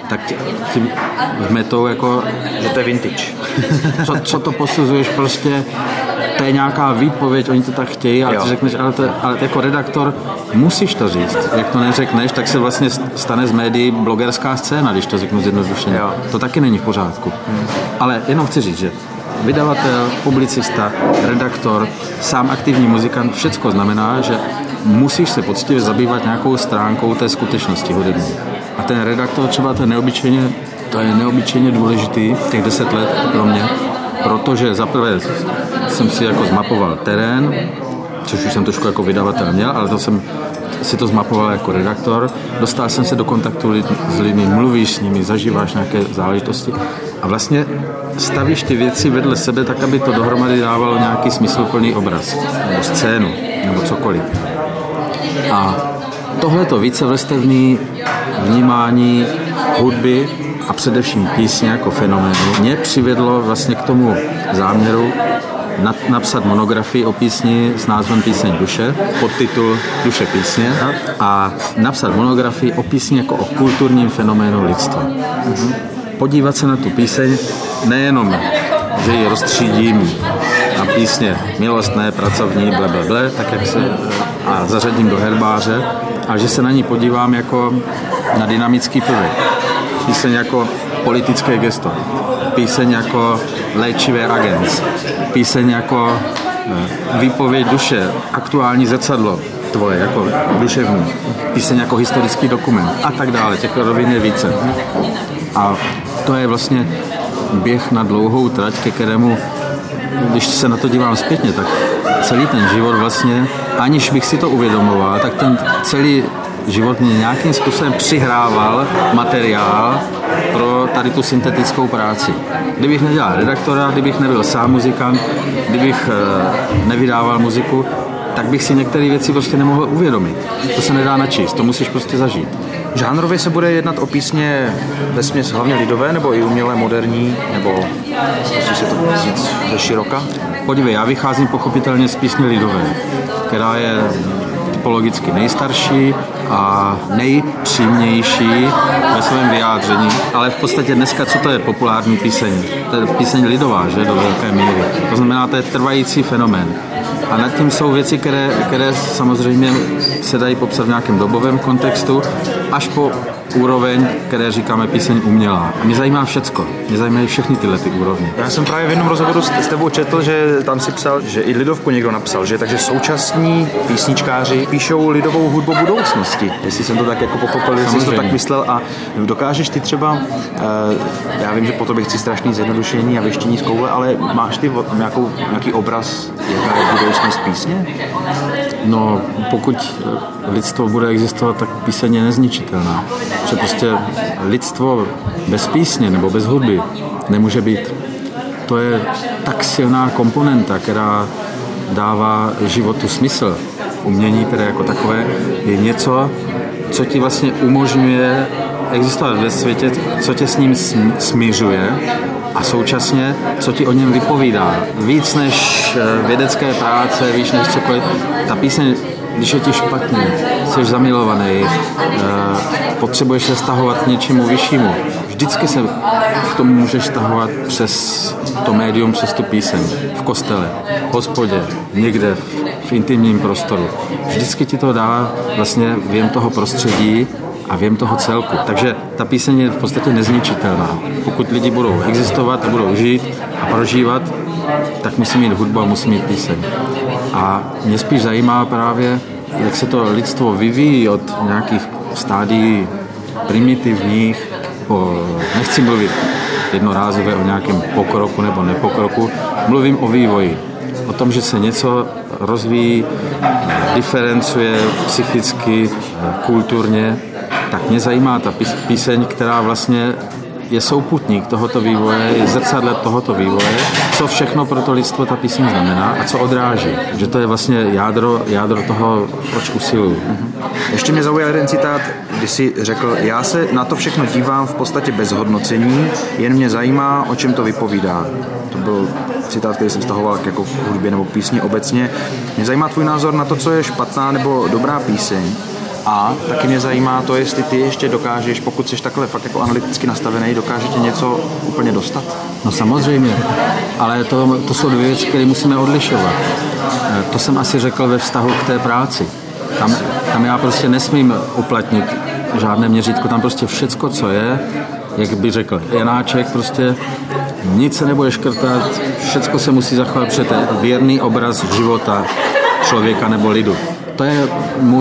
tak tím vmetou jako... Že to je vintage. Co to posuzuješ, prostě to je nějaká výpověď, oni to tak chtějí, ale ty řekneš, ale jako redaktor musíš to říct. Jak to neřekneš, tak se vlastně stane z médií blogerská scéna, když to řeknu zjednodušeně. To taky není v pořádku. Ale jenom chci říct, že vydavatel, publicista, redaktor, sám aktivní muzikant, všecko znamená, že musíš se poctivě zabývat nějakou stránkou té skutečnosti hudební. A ten redaktor třeba to je neobyčejně důležitý, těch 10 let pro mě, protože zaprvé jsem si jako zmapoval terén, což už jsem trošku jako vydavatel měl, ale to jsem si to zmapoval jako redaktor. Dostal jsem se do kontaktu s lidmi, mluvíš s nimi, zažíváš nějaké záležitosti a vlastně stavíš ty věci vedle sebe tak, aby to dohromady dávalo nějaký smysluplný obraz, nebo scénu, nebo cokoliv. A tohleto vícevrstevné vnímání hudby a především písně jako fenoménu mě přivedlo vlastně k tomu záměru napsat monografii o písni s názvem Píseň duše, podtitul Duše písně a napsat monografii o písni jako o kulturním fenoménu lidstva. Podívat se na tu píseň nejenom, že ji rozstřídím na písně milostné, pracovní, blablabla, tak jak se a zařadím do herbáře, ale že se na ní podívám jako na dynamický prvek. Píseň jako politické gesto, píseň jako léčivé agens, píseň jako výpověď duše, aktuální zrcadlo tvoje, jako duševní, píseň jako historický dokument a tak dále, těch rovin je více. A to je vlastně běh na dlouhou trať, ke kterému, když se na to dívám zpětně, tak celý ten život vlastně, aniž bych si to uvědomoval, tak ten celý život mě nějakým způsobem přihrával materiál pro tady tu syntetickou práci. Kdybych nedělal redaktora, kdybych nebyl sám muzikant, kdybych nevydával muziku, tak bych si některé věci prostě nemohl uvědomit. To se nedá načíst, to musíš prostě zažít. Žánrově se bude jednat o písně vesměs hlavně lidové, nebo i umělé, moderní, nebo musíš se to říct ze široka? Podívej, já vycházím pochopitelně z písně lidové, která je typologicky nejstarší a nejpřímější ve svém vyjádření, ale v podstatě dneska, co to je populární píseň? To je píseň lidová, že, do velké míry. To znamená, to je trvající fenomén. A nad tím jsou věci, které samozřejmě se dají popsat v nějakém dobovém kontextu, až po úroveň, které říkáme píseň umělá. A mě zajímá všecko. Mě zajímají všechny tyhle ty úrovně. Já jsem právě v jednom rozhovoru s tebou četl, že tam si psal, že i lidovku někdo napsal, že takže současní písničkáři píšou lidovou hudbu budoucnosti. Jestli jsem to tak jako pochopil, jestli jsi to tak myslel a dokážeš ty třeba, já vím, že po tobě chci strašný zjednodušení a věštění z koule, ale máš ty nějaký obraz, jaká je budoucnost písně? No, pokud lidstvo bude existovat, tak píseň je nezničitelná. Protože prostě lidstvo bez písně nebo bez hudby nemůže být. To je tak silná komponenta, která dává životu smysl. Umění tedy jako takové je něco, co ti vlastně umožňuje existovat ve světě, co tě s ním smiřuje a současně, co ti o něm vypovídá. Víc než vědecké práce, víc než cokoliv. Ta píseň, když je ti špatně, jsi zamilovaný, potřebuješ se stahovat k něčemu vyššímu. Vždycky se k tomu můžeš stahovat přes to médium, přes tu píseň. V kostele, v hospodě, někde v intimním prostoru. Vždycky ti to dá vlastně věm toho prostředí a věm toho celku. Takže ta píseň je v podstatě nezničitelná. Pokud lidi budou existovat a budou žít a prožívat, tak musí mít hudbu a musí mít píseň. A mě spíš zajímá právě, jak se to lidstvo vyvíjí od nějakých stádií primitivních, nechci mluvit jednorázově o nějakém pokroku nebo nepokroku, mluvím o vývoji. O tom, že se něco rozvíjí, diferencuje psychicky, kulturně, tak mě zajímá ta píseň, která vlastně je souputník tohoto vývoje, je zrcadle tohoto vývoje, co všechno pro to lidstvo ta píseň znamená a co odráží. Že to je vlastně jádro toho, proč usiluju. Ještě mě zaujal jeden citát, kdy jsi řekl, já se na to všechno dívám v podstatě bez hodnocení, jen mě zajímá, o čem to vypovídá. To byl citát, který jsem vztahoval jako k hudbě nebo písni obecně. Mě zajímá tvůj názor na to, co je špatná nebo dobrá píseň. A taky mě zajímá to, jestli ty ještě dokážeš, pokud jsi takhle fakt jako analyticky nastavený, dokáže tě něco úplně dostat? No samozřejmě, ale to jsou dvě věci, které musíme odlišovat. To jsem asi řekl ve vztahu k té práci. Tam já prostě nesmím uplatnit žádné měřítko, tam prostě všecko, co je, jak by řekl Janáček, prostě nic se nebude škrtat, všecko se musí zachovat, protože to je věrný obraz života člověka nebo lidu. To je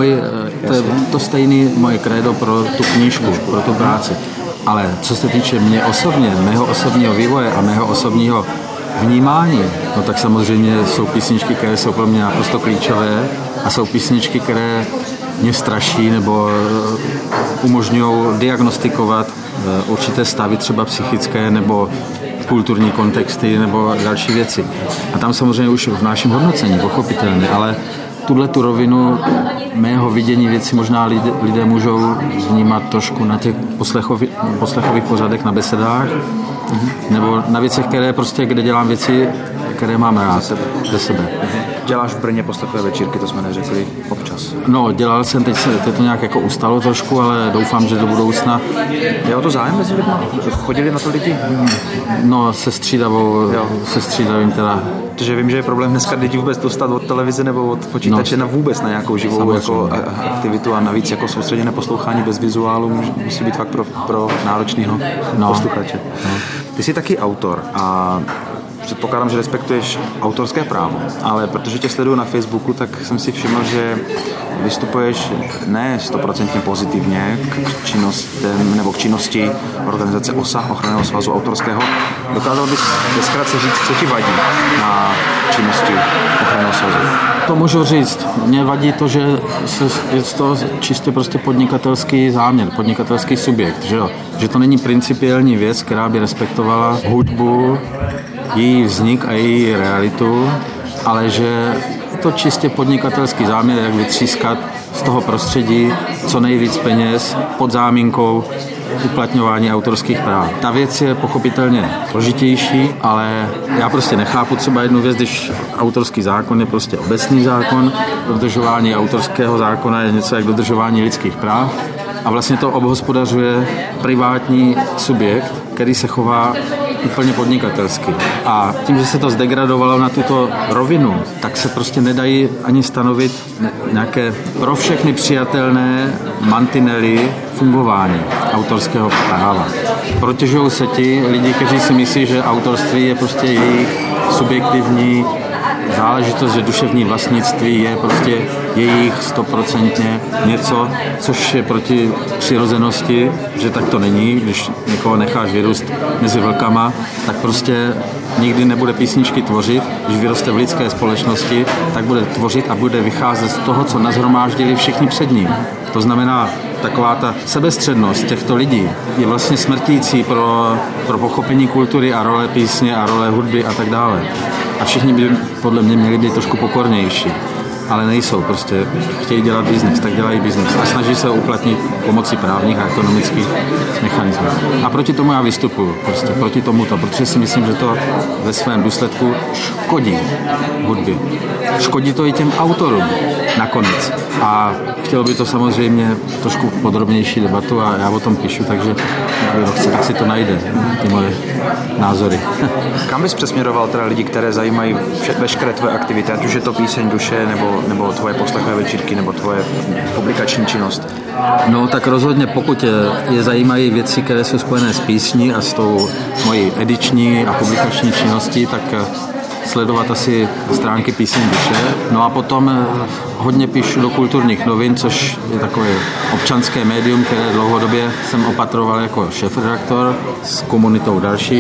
to stejný moje krédo pro tu knížku, pro tu práci. Ale co se týče mě osobně, mého osobního vývoje a mého osobního vnímání, no tak samozřejmě jsou písničky, které jsou pro mě naprosto klíčové a jsou písničky, které mě straší nebo umožňují diagnostikovat určité stavy třeba psychické nebo kulturní kontexty nebo další věci. A tam samozřejmě už v našem hodnocení, pochopitelně, ale tu rovinu mého vidění věci možná lidé můžou vnímat trošku na těch poslechových pořadech, na besedách, nebo na věcech, kde dělám věci, které mám rád ze sebe. Děláš v Brně poslechové večírky, to jsme neřekli občas. No, dělal jsem, teď to nějak jako ustalo trošku, ale doufám, že do budoucna. Je o to zájem mezi lidmi? Chodili na to lidi? No, se střídavým teda. Protože vím, že je problém dneska lidi vůbec dostat od televize nebo od počítače vůbec na nějakou živou jako aktivitu a navíc jako soustředěné poslouchání bez vizuálu musí být fakt pro náročného posluchače. No. Ty jsi taky autor a předpokládám, že respektuješ autorské právo, ale protože tě sleduju na Facebooku, tak jsem si všiml, že vystupuješ ne 100% pozitivně k činnosti organizace OSA, Ochranného svazu autorského. Dokázal bys ve zkratce říct, co ti vadí na činnosti Ochranného svazu? To můžu říct. Mně vadí to, že je to čistě prostě podnikatelský záměr, podnikatelský subjekt, že to není principiální věc, která by respektovala hudbu, její vznik a její realitu, ale že je to čistě podnikatelský záměr, jak vytřískat z toho prostředí co nejvíc peněz pod záminkou uplatňování autorských práv. Ta věc je pochopitelně složitější, ale já prostě nechápu třeba jednu věc, když autorský zákon je prostě obecný zákon, dodržování autorského zákona je něco jak dodržování lidských práv a vlastně to obhospodařuje privátní subjekt, který se chová úplně podnikatelsky. A tím, že se to zdegradovalo na tuto rovinu, tak se prostě nedají ani stanovit nějaké pro všechny přijatelné mantinely fungování autorského práva. Protěžují se ti lidi, kteří si myslí, že autorství je prostě jejich subjektivní záležitost, že duševní vlastnictví je prostě jejich 100% něco, což je proti přirozenosti, že tak to není, když někoho necháš vyrůst mezi vlkama, tak prostě nikdy nebude písničky tvořit, když vyroste v lidské společnosti, tak bude tvořit a bude vycházet z toho, co nashromáždili všichni před ním. To znamená, taková ta sebestřednost těchto lidí je vlastně smrtící pro pochopení kultury a role písně a role hudby a tak dále. A všichni by podle mě měli být trošku pokornější, ale nejsou, prostě chtějí dělat biznis, tak dělají biznis a snaží se uplatnit pomocí právních a ekonomických mechanismů. A proti tomu já vystupuju, prostě proti tomuto, protože si myslím, že to ve svém důsledku škodí hudbě. Škodí to i těm autorům nakonec. A chtěl by to samozřejmě trošku podrobnější debatu a já o tom píšu, takže kdo chce, tak si to najde, ty moje názory. Kam bys přesměroval teda lidi, které zajímají veškeré tvoje aktivity, ať už je to píseň duše, nebo tvoje poslechové večírky, nebo tvoje publikační činnost? No tak rozhodně, pokud je zajímají věci, které jsou spojené s písní a s tou mojí ediční a publikační činností, tak sledovat asi stránky Píseň duše. No a potom hodně píšu do Kulturních novin, což je takové občanské médium, které dlouhodobě jsem opatroval jako šéfredaktor s komunitou dalších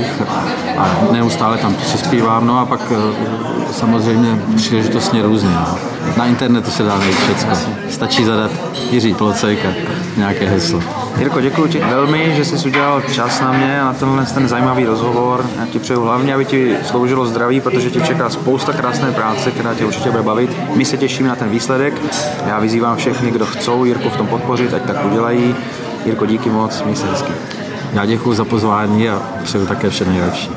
a neustále tam přispívám. No a pak samozřejmě příležitostně různě. No. Na internetu se dá najít všecko. Stačí zadat Jiří Plocejka, nějaké heslo. Jirko, děkuji ti velmi, že jsi udělal čas na mě a na ten zajímavý rozhovor. Já ti přeju hlavně, aby ti sloužilo zdraví, protože tě čeká spousta krásné práce, která tě určitě bude bavit. My se těšíme na ten výsledek. Já vyzývám všechny, kdo chcou Jirku v tom podpořit, ať tak udělají. Jirko, díky moc, měj se hezky. Já děkuji za pozvání a přeju také vše nejlepší.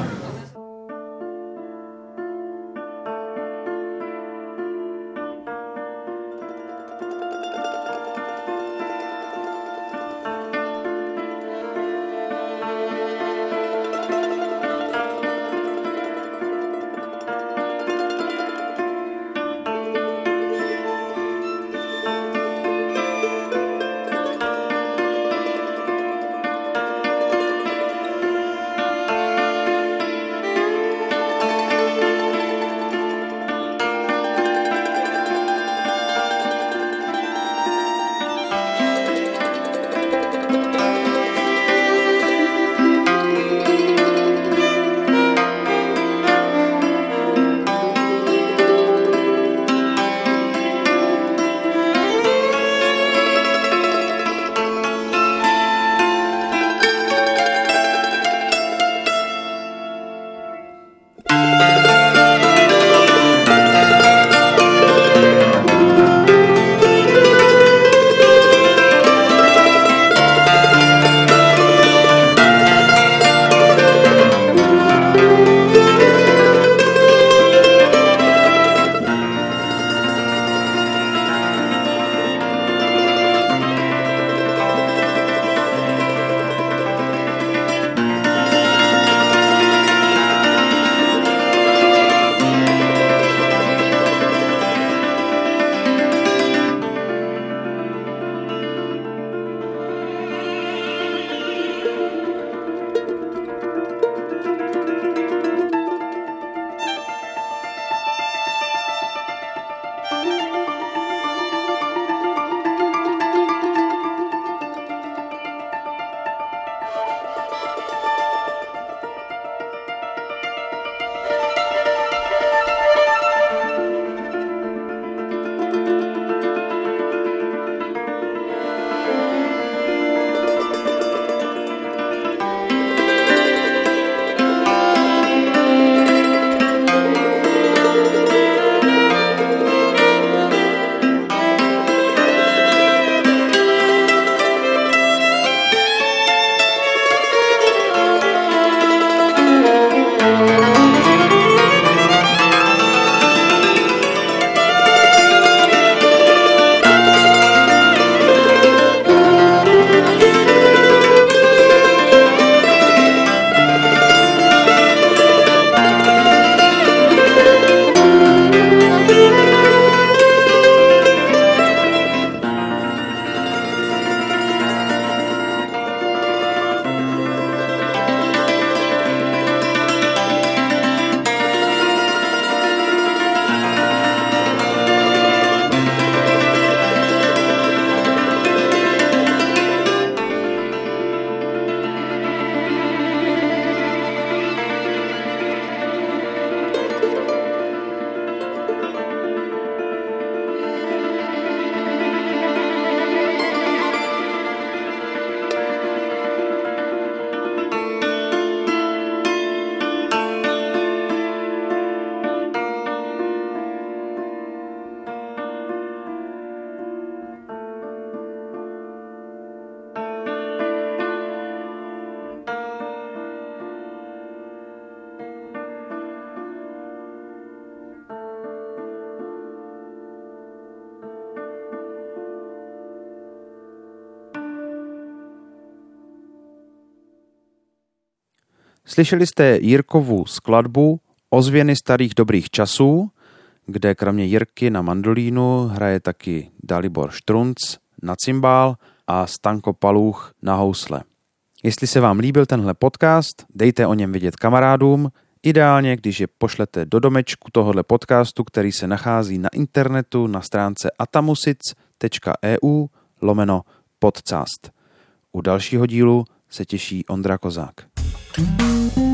Slyšeli jste Jirkovu skladbu Ozvěny starých dobrých časů, kde kromě Jirky na mandolínu hraje taky Dalibor Štrunc na cymbál a Stanko Paluch na housle. Jestli se vám líbil tenhle podcast, dejte o něm vědět kamarádům, ideálně, když je pošlete do domečku tohohle podcastu, který se nachází na internetu na stránce atamusic.eu/podcast. U dalšího dílu se těší Ondra Kozák.